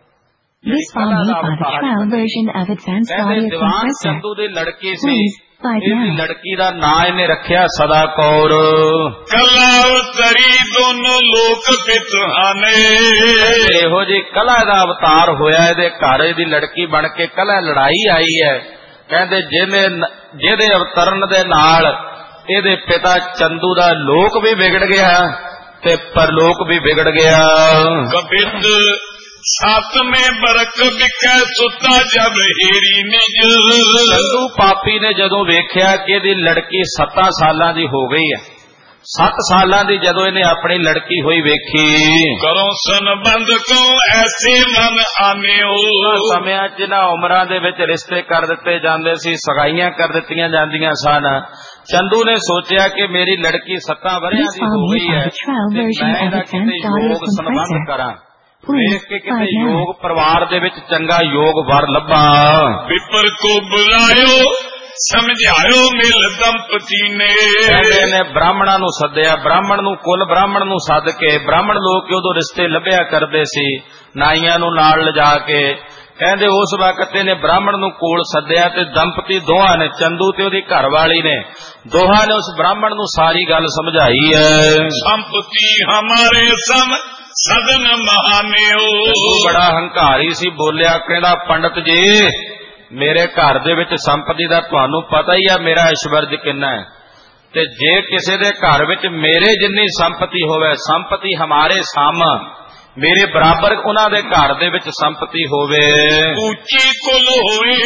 ਦੀਵਾਨ ਚੰਦੂ ਦੀ ਲੜਕੀ ਸੀ, ਇਹਦੀ ਲੜਕੀ ਦਾ ਨਾਂ ਇਹਨੇ ਰੱਖਿਆ ਸਦਾ ਕੌਰ। ਕਲਾ ਉਤਰੀ ਦੋਨੋਂ ਲੋਕ ਪਿਤਹਾਨੇ, ਇਹੋ ਜੀ ਕਲਾ ਦਾ ਅਵਤਾਰ ਹੋਇਆ ਇਹਦੇ ਘਰ। ਇਹਦੀ ਲੜਕੀ ਬਣ ਕੇ ਕਲਾ ਲੜਾਈ ਆਈ ਹੈ। ਕਹਿੰਦੇ ਜਿਹਨੇ ਜਿਹਦੇ ਅਵਤਰਨ ਦੇ ਨਾਲ ਇਹਦੇ ਪਿਤਾ ਚੰਦੂ ਦਾ ਲੋਕ ਵੀ ਵਿਗੜ ਗਿਆ ਤੇ ਪਰਲੋਕ ਵੀ ਵਿਗੜ ਗਿਆ। ਕਬਿਤ ਸਤਵੇਂ ਬਰਕ ਵਿਕੈ ਸੁੱਤਾ ਜਬ ਹੀਰੀ ਨਿਜ, ਚੰਦੂ ਪਾਪੀ ਨੇ ਜਦੋਂ ਵੇਖਿਆ ਕਿ ਇਹਦੀ ਲੜਕੀ ਸੱਤਾਂ ਸਾਲਾਂ ਦੀ ਹੋ ਗਈ ਹੈ, ਸੱਤ ਸਾਲਾਂ ਦੀ ਜਦੋਂ ਇਹਨੇ ਆਪਣੀ ਲੜਕੀ ਹੋਈ ਵੇਖੀ, ਕਰੋ ਸੰਬੰਧ ਕੋ ਐਸੇ ਮਨ ਆਨਿਓ, ਸਮਿਆਂ ਚ ਨਾ ਉਮਰਾਂ ਦੇ ਵਿੱਚ ਰਿਸ਼ਤੇ ਕਰ ਦਿੱਤੇ ਜਾਂਦੇ ਸੀ, ਸਗਾਈਆਂ ਕਰ ਦਿੱਤੀਆਂ ਜਾਂਦੀਆਂ ਸਨ। ਚੰਦੂ ਨੇ ਸੋਚਿਆ ਕਿ ਮੇਰੀ ਲੜਕੀ ਸੱਤਾਂ ਵਰ੍ਹਿਆਂ ਦੀ ਹੋ ਗਈ ਹੈ, ਮੈਂ ਇਹਦਾ ਕਿਤੇ ਯੋਗ ਸੰਬੰਧ ਕਰਾਂ। ਵੇਖ ਕੇ ਕਿਤੇ ਯੋਗ ਪਰਿਵਾਰ ਦੇ ਵਿੱਚ ਚੰਗਾ ਯੋਗ ਵਰ ਲੱਭਾ। ਪਿੱਪਲ ਕੋ ਬੁਲਾਇਓ ਸਮਝਾਇਓ ਮਿਲ ਦੰਪਤੀ ਨੇ, ਕਹਿੰਦੇ ਨੇ ਬ੍ਰਾਹਮਣਾਂ ਨੂੰ ਸੱਦਿਆ। ਬ੍ਰਾਹਮਣ ਨੂੰ, ਕੁੱਲ ਬ੍ਰਾਹਮਣ ਨੂੰ ਸੱਦ ਕੇ, ਬ੍ਰਾਹਮਣ ਲੋਕ ਉਦੋਂ ਰਿਸ਼ਤੇ ਲੱਭਿਆ ਕਰਦੇ ਸੀ ਨਾਈਆਂ ਨੂੰ ਨਾਲ ਲਿਜਾ ਕੇ। ਕਹਿੰਦੇ ਉਸ ਵਕਤ ਇਹਨੇ ਬ੍ਰਾਹਮਣ ਨੂੰ ਕੋਲ ਸੱਦਿਆ ਤੇ ਦੰਪਤੀ ਦੋਹਾਂ ਨੇ, ਚੰਦੂ ਤੇ ਉਹਦੀ ਘਰ ਵਾਲੀ ਨੇ, ਦੋਹਾਂ ਨੇ ਉਸ ਬ੍ਰਾਹਮਣ ਨੂੰ ਸਾਰੀ ਗੱਲ ਸਮਝਾਈ ਹੈ। ਸੰਪਤੀ ਹਮਾਰੇ ਸਮ ਸਦਨ ਮਹਾਨਿਓ, ਬੜਾ ਹੰਕਾਰੀ ਸੀ, ਬੋਲਿਆ ਕਹਿੰਦਾ ਪੰਡਤ ਜੀ ਮੇਰੇ ਘਰ ਦੇ ਵਿੱਚ ਸੰਪਤੀ ਦਾ ਤੁਹਾਨੂੰ ਪਤਾ ਹੀ ਆ ਮੇਰਾ ਐਸ਼ਵਰਜ ਕਿੰਨਾ ਹੈ, ਤੇ ਜੇ ਕਿਸੇ ਦੇ ਘਰ ਵਿੱਚ ਮੇਰੇ ਜਿੰਨੀ ਸੰਪਤੀ ਹੋਵੇ, ਸੰਪਤੀ ਹਮਾਰੇ ਸਾਮ, ਮੇਰੇ ਬਰਾਬਰ ਉਹਨਾਂ ਦੇ ਘਰ ਦੇ ਵਿੱਚ ਸੰਪਤੀ ਹੋਵੇ, ਉੱਚੀ ਕੁਲ ਹੋਏ।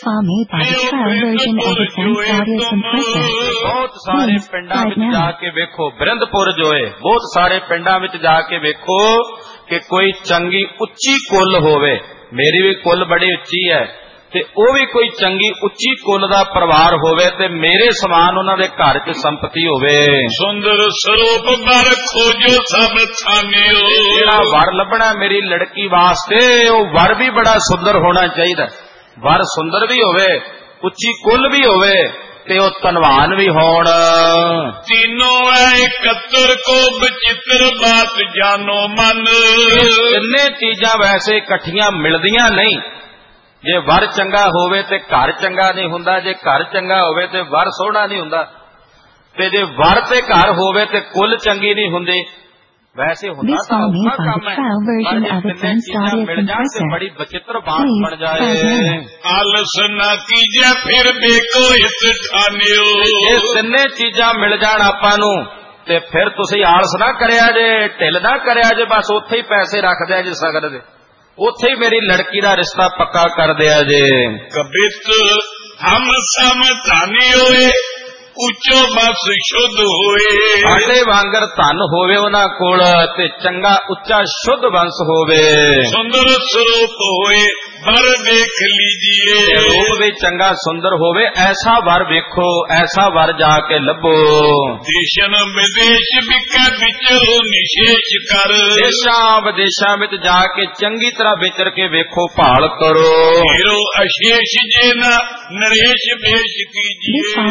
ਬਹੁਤ ਸਾਰੇ ਪਿੰਡਾਂ ਵਿੱਚ ਜਾ ਕੇ ਵੇਖੋ, ਬਿਰੰਦਪੁਰ ਜੋਏ, ਬਹੁਤ ਸਾਰੇ ਪਿੰਡਾਂ ਵਿੱਚ ਜਾ ਕੇ ਵੇਖੋ कि कोई चंगी उच्ची कुल होवे, मेरी भी कुल बड़ी उच्ची है ते ओ भी कोई चंगी उच्ची कुल दा परिवार होवे ते मेरे समान उन्हां दे घर च संपत्ति होवे। सुंदर स्वरूप वर खोजो सब थानियो, जेड़ा वर लभना मेरी लड़की वास्ते ओ वर भी बड़ा सुंदर होना चाहिए। वर सुंदर भी होवे, उच्ची कुल भी होवे ते ओ धनवान भी होण। तीनों है इकत्र को बचित्र बात जानो मन, तिन्ने चीजां वैसे इकट्ठियां मिलदियां नहीं। जे वर चंगा होवे ते घर चंगा नहीं हुंदा, जे घर चंगा होवे ते वर सोहना नहीं हुंदा, ते जे वर ते घर होवे ते कुल चंगी नहीं हुंदी। वैसे हुंदा तां औखा काम है, पर जे तिन्ने चीजां मिल जाण ते बड़ी विचित्र बात बन जाए। आलस ना कीजे फिर देखो इस ठानियो, जे तिन्ने चीजां मिल जाण आपां नूं ते फिर तुसीं आलस ना करिया जे, ढिल ना करिया जे, बस उत्थे ही पैसे रख दिया जे सगड़ दे, उत्थे ही मेरी लड़की दा रिश्ता पक्का कर दिया जे। कबित हम सम धानी होए उच्चो बस शुद्ध होए, ਸਾਡੇ ਵਾਂਗਰ ਧਨ ਹੋਵੇ ਉਹਨਾਂ ਕੋਲ ਤੇ ਚੰਗਾ ਉੱਚਾ ਸ਼ੁੱਧ ਵੰਸ਼ ਹੋਵੇ। ਸੁੰਦਰ ਸਰੂਪ ਹੋਏ वर देख लीजिए, रूप भी चंगा सुंदर होवे ऐसा वर वेखो, ऐसा वर जाके लभो। देशन विदेश बिकै विचरो निशेष कर, देशां विदेशां विच जाके चंगी तरह विचर के वेखो, भाल करो। हीरो अशेष जे न नरेश वेश कीजिए,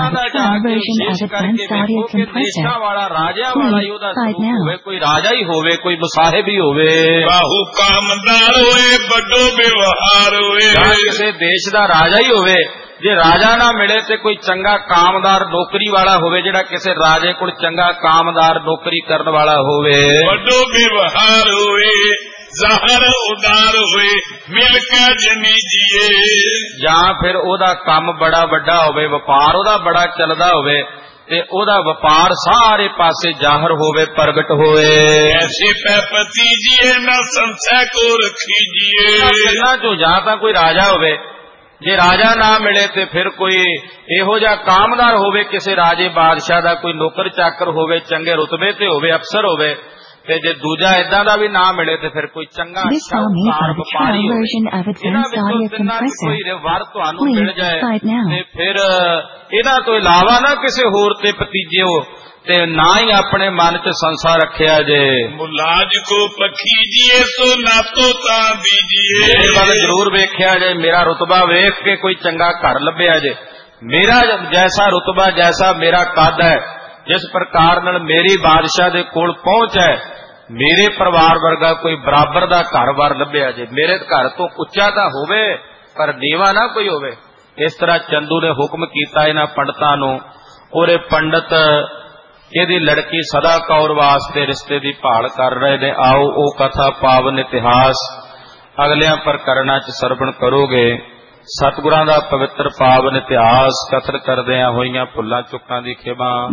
देशां वाला राजा वाला ही ओदा स्वरूप होवे, कोई राजा ही होवे, कोई मुसाहिब ही होवे। बाहु कामदार होए बड़ो व्यवहार होए, किसी देश दा राजा ही होवे, जे राजा ना मिले ते कोई चंगा कामदार नौकरी वाला होवे, जेड़ा किसी राजे कोल चंगा कामदार नौकरी करन वाला होवे। बड़ो व्यवहार होए ज़ाहर उदार होए मिल के जनी जिए, जां फिर ओदा काम बड़ा वड्डा होवे, व्यापार ओदा बड़ा चलदा होवे ते ओदा व्यापार सारे पासे जाहर होवे, प्रगट होए। ऐसे पैपति जिए न संशय को रखीजिए, इन्हां चों जां तां कोई राजा होवे, जे राजा ना मिले ते फिर कोई इहो जिहा कामदार होवे, किसी राजे बादशाह दा कोई नौकर चाकर होवे, चंगे रुतबे ते होवे, अफसर होवे, ते जे दूजा इदां दा भी ना मिले ते फिर कोई चंगा शाहूकार व्यापारी होवे। इन्हां विचों तिन्नां च कोई वर तुहानूं मिल जाए ते फिर इन्हां तो इलावा ना किसी होर ते भतीजे हो ते ना ही अपने मन च संसार रखिया जे। मुलाज को पखीजिए तो ना तो ता दीजिए, मेरे वाल जरूर वेख्या जे, मेरा रुतबा वेख के कोई चंगा घर लभ्या जे, मेरा जैसा रुतबा जैसा मेरा कद है, जिस प्रकार नाल मेरी बादशाह दे कोल पहुंच है, मेरे परिवार वर्गा कोई बराबर दा घर वार लभ्या जे, मेरे घर तो उच्चा तां होवे पर नीवा ना कोई होवे। इस तरह चंदू ने हुक्म कीता इन्हां पंडितां नूं, और ये पंडित इहदी लड़की सदा कौर वास्ते रिश्ते दी भाल कर रहे ने। आओ ओ कथा पावन इतिहास अगलियां प्रकरणां च सरवण करोगे। सतगुरां दा पवित्र पावन इतिहास कथन करदिआं होईयां भुल्लां चुक्कां दी खिमा।